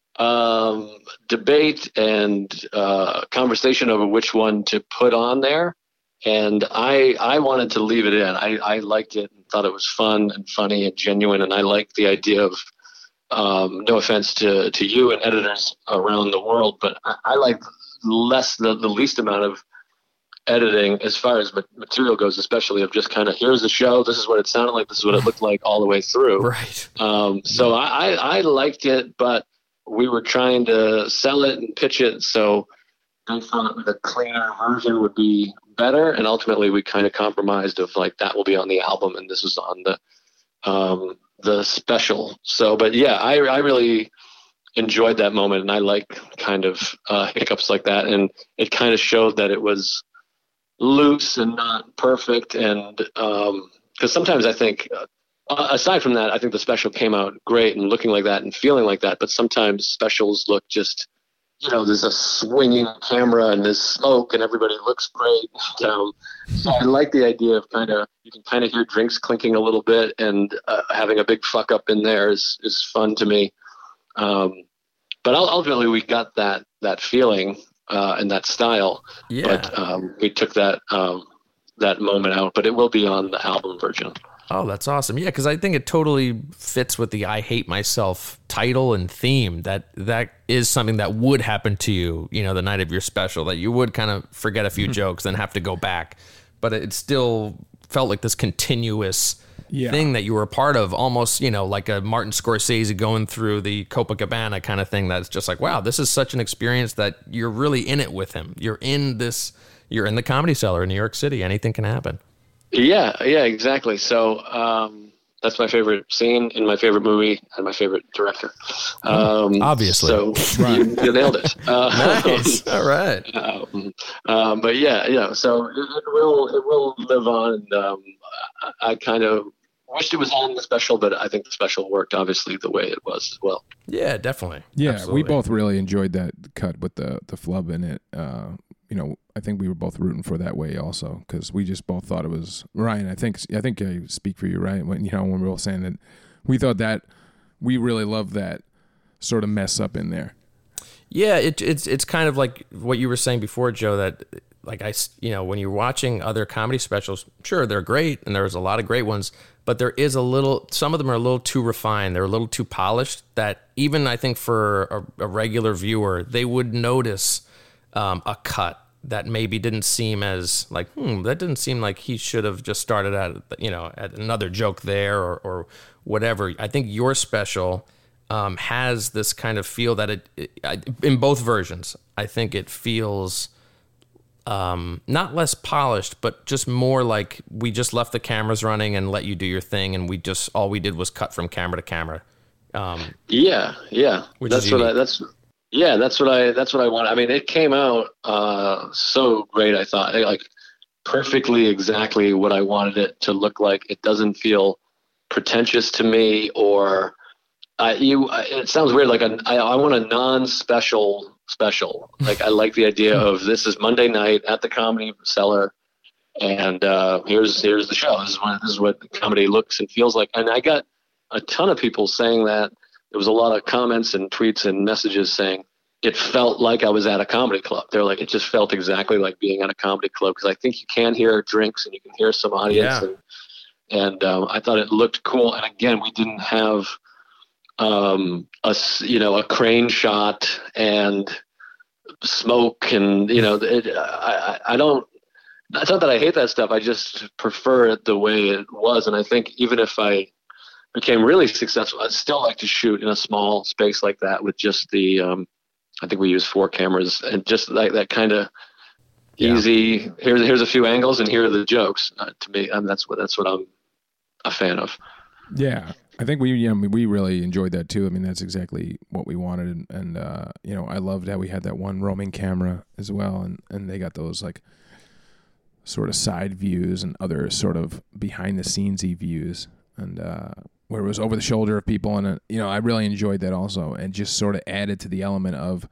um, debate and uh, conversation over which one to put on there. And I I wanted to leave it in. I, I liked it and thought it was fun and funny and genuine. And I liked the idea of, um, no offense to, to you and editors around the world, but I, I like less, the, the least amount of editing as far as material goes, especially of just kind of, here's the show, this is what it sounded like, this is what it looked like all the way through. Right. Um, so I, I, I liked it, but we were trying to sell it and pitch it. So I thought the cleaner version would be better, and ultimately we kind of compromised of like that will be on the album and this was on the um the special. So but yeah, I I really enjoyed that moment, and I like kind of uh hiccups like that, and it kind of showed that it was loose and not perfect. And um because sometimes I think uh, aside from that, I think the special came out great and looking like that and feeling like that, but sometimes specials look just, you know, there's a swinging camera and there's smoke and everybody looks great. Um, so I like the idea of kind of, you can kind of hear drinks clinking a little bit, and uh, having a big fuck up in there is, is fun to me. Um, but ultimately we got that, that feeling uh, and that style, Yeah. but um, we took that, um, that moment out, but it will be on the album version. Oh, that's awesome. Yeah, because I think it totally fits with the I Hate Myself title and theme. That that is something that would happen to you, you know, the night of your special, that you would kind of forget a few jokes, then have to go back. But it still felt like this continuous Yeah. thing that you were a part of, almost, you know, like a Martin Scorsese going through the Copacabana kind of thing. That's just like, wow, this is such an experience that you're really in it with him. You're in this, you're in the Comedy Cellar in New York City. Anything can happen. Yeah, yeah, exactly. So um, that's my favorite scene in my favorite movie and my favorite director. Um, Obviously. So you, you nailed it. Uh, Nice. All right. um, um, but yeah, yeah. So it, it will it will live on. And, um, I, I kind of wished it was on the special, but I think the special worked obviously the way it was as well. Yeah, definitely. Yeah, Absolutely. we both really enjoyed that cut with the the flub in it. Uh, you know, I think we were both rooting for that way also, because we just both thought it was Ryan. I think I think I speak for you, Ryan. When you know when we were all saying that, we thought that we really loved that sort of mess up in there. Yeah, it, it's it's kind of like what you were saying before, Joe, that like I, you know, when you're watching other comedy specials, sure, they're great, and there's a lot of great ones, but there is a little, some of them are a little too refined. They're a little too polished that even I think for a, a regular viewer, they would notice um, a cut that maybe didn't seem as like, hmm, that didn't seem like he should have just started at, you know, at another joke there or, or whatever. I think your special, um, has this kind of feel that it, it I, in both versions, I think it feels um, not less polished, but just more like we just left the cameras running and let you do your thing, and we just all we did was cut from camera to camera. Um, yeah, yeah, which that's is what unique. I. That's yeah, that's what I. That's what I want. I mean, it came out uh, so great. I thought like perfectly, exactly what I wanted it to look like. It doesn't feel pretentious to me, or uh, you. It sounds weird. Like a, I, I want a non-special special. Like I like the idea of this is Monday night at the Comedy Cellar, and uh, here's here's the show. This is what this is what comedy looks and feels like. And I got a ton of people saying that. There was a lot of comments and tweets and messages saying it felt like I was at a comedy club. They're like, it just felt exactly like being at a comedy club, because I think you can hear drinks and you can hear some audience. Yeah. And, and um, I thought it looked cool. And again, we didn't have um, a, you know, a crane shot and smoke and, you know, it, I, I don't, it's not that I hate that stuff. I just prefer it the way it was. And I think even if I became really successful, I'd still like to shoot in a small space like that with just the, um, I think we use four cameras and just like that kind of Yeah. easy. Here's here's a few angles and here are the jokes. Uh, to me, um, that's what that's what I'm a fan of. Yeah, I think we you know, we really enjoyed that too. I mean, that's exactly what we wanted, and, and uh, you know, I loved how we had that one roaming camera as well, and, and they got those like sort of side views and other sort of behind the scenesy views, and uh, where it was over the shoulder of people, and uh, you know, I really enjoyed that also, and just sort of added to the element of,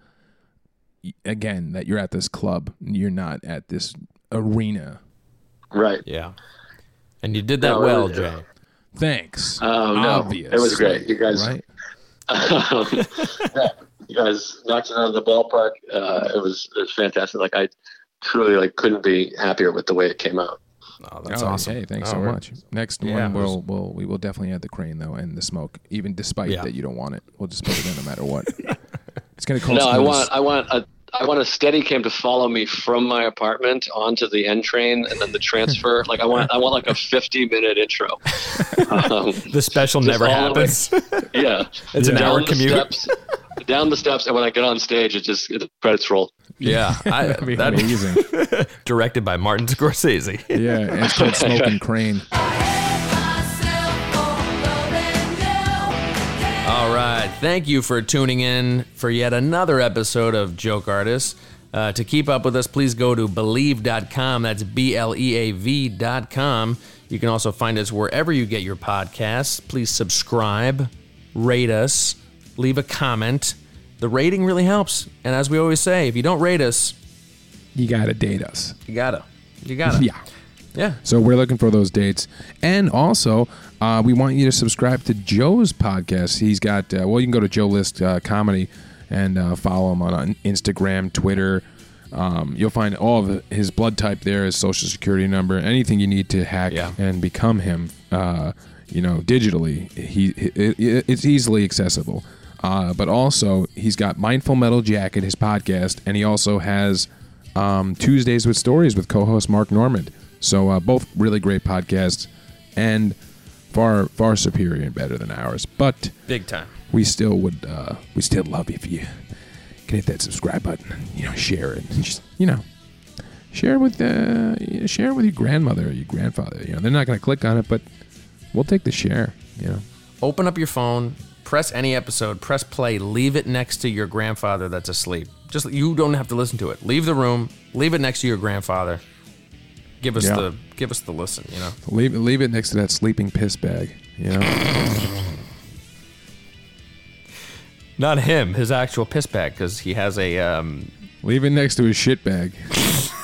again, that you're at this club, you're not at this arena. Right. Yeah. And you did that No, it well, was- Jay. Thanks. Um, no, Obvious. it was great. You guys, right? um, yeah, you guys knocked it out of the ballpark. Uh, it was it was fantastic. Like I truly like couldn't be happier with the way it came out. Oh, that's Oh, awesome. Hey, thanks Oh, so we're- much. Next Yeah, one, it was- we'll, we'll we will definitely add the crane though and the smoke, even despite Yeah. that you don't want it. We'll just put it in no matter what. It's gonna cost. No, I us- want I want a I want a Steadicam to follow me from my apartment onto the N train and then the transfer. Like I want I want like a fifty minute intro. Um, The special Just never all the way- happens. yeah, It's an Down hour the commute. Steps, down the steps, and when I get on stage, it just the credits roll. Yeah. I, That'd be that'd be amazing. directed by Martin Scorsese. Yeah, and it's called Smoke and Crane. All right. Thank you for tuning in for yet another episode of Joke Artists. Uh, to keep up with us, please go to Believe dot com. That's B L E A V dot com. You can also find us wherever you get your podcasts. Please subscribe, rate us, leave a comment. The rating really helps. And as we always say, if you don't rate us, You gotta date us. you gotta. You gotta. Yeah. Yeah. So we're looking for those dates, and also uh, we want you to subscribe to Joe's podcast. He's got uh, well, you can go to Joe List uh, Comedy and uh, follow him on, on Instagram, Twitter. Um, you'll find all of his blood type there, his social security number, anything you need to hack Yeah. and become him. Uh, you know, digitally, he it, it, it's easily accessible. Uh, but also, he's got Mindful Metal Jacket, his podcast, and he also has um, Tuesdays with Stories with co-host Mark Normand. So uh, both really great podcasts, and far far superior and better than ours. But Big time. we still would uh, we still love you if you can hit that subscribe button. You know, share it. And just you know, share it with uh, you know, share it with your grandmother or your grandfather. You know, they're not going to click on it, but we'll take the share. You know, Open up your phone, press any episode, press play, leave it next to your grandfather that's asleep. Just you don't have to listen to it. Leave the room, leave it next to your grandfather. Give us Yeah. the give us the listen, you know. leave leave it next to that sleeping piss bag. You know, Not him, his actual piss bag, because he has a um leave it next to his shit bag.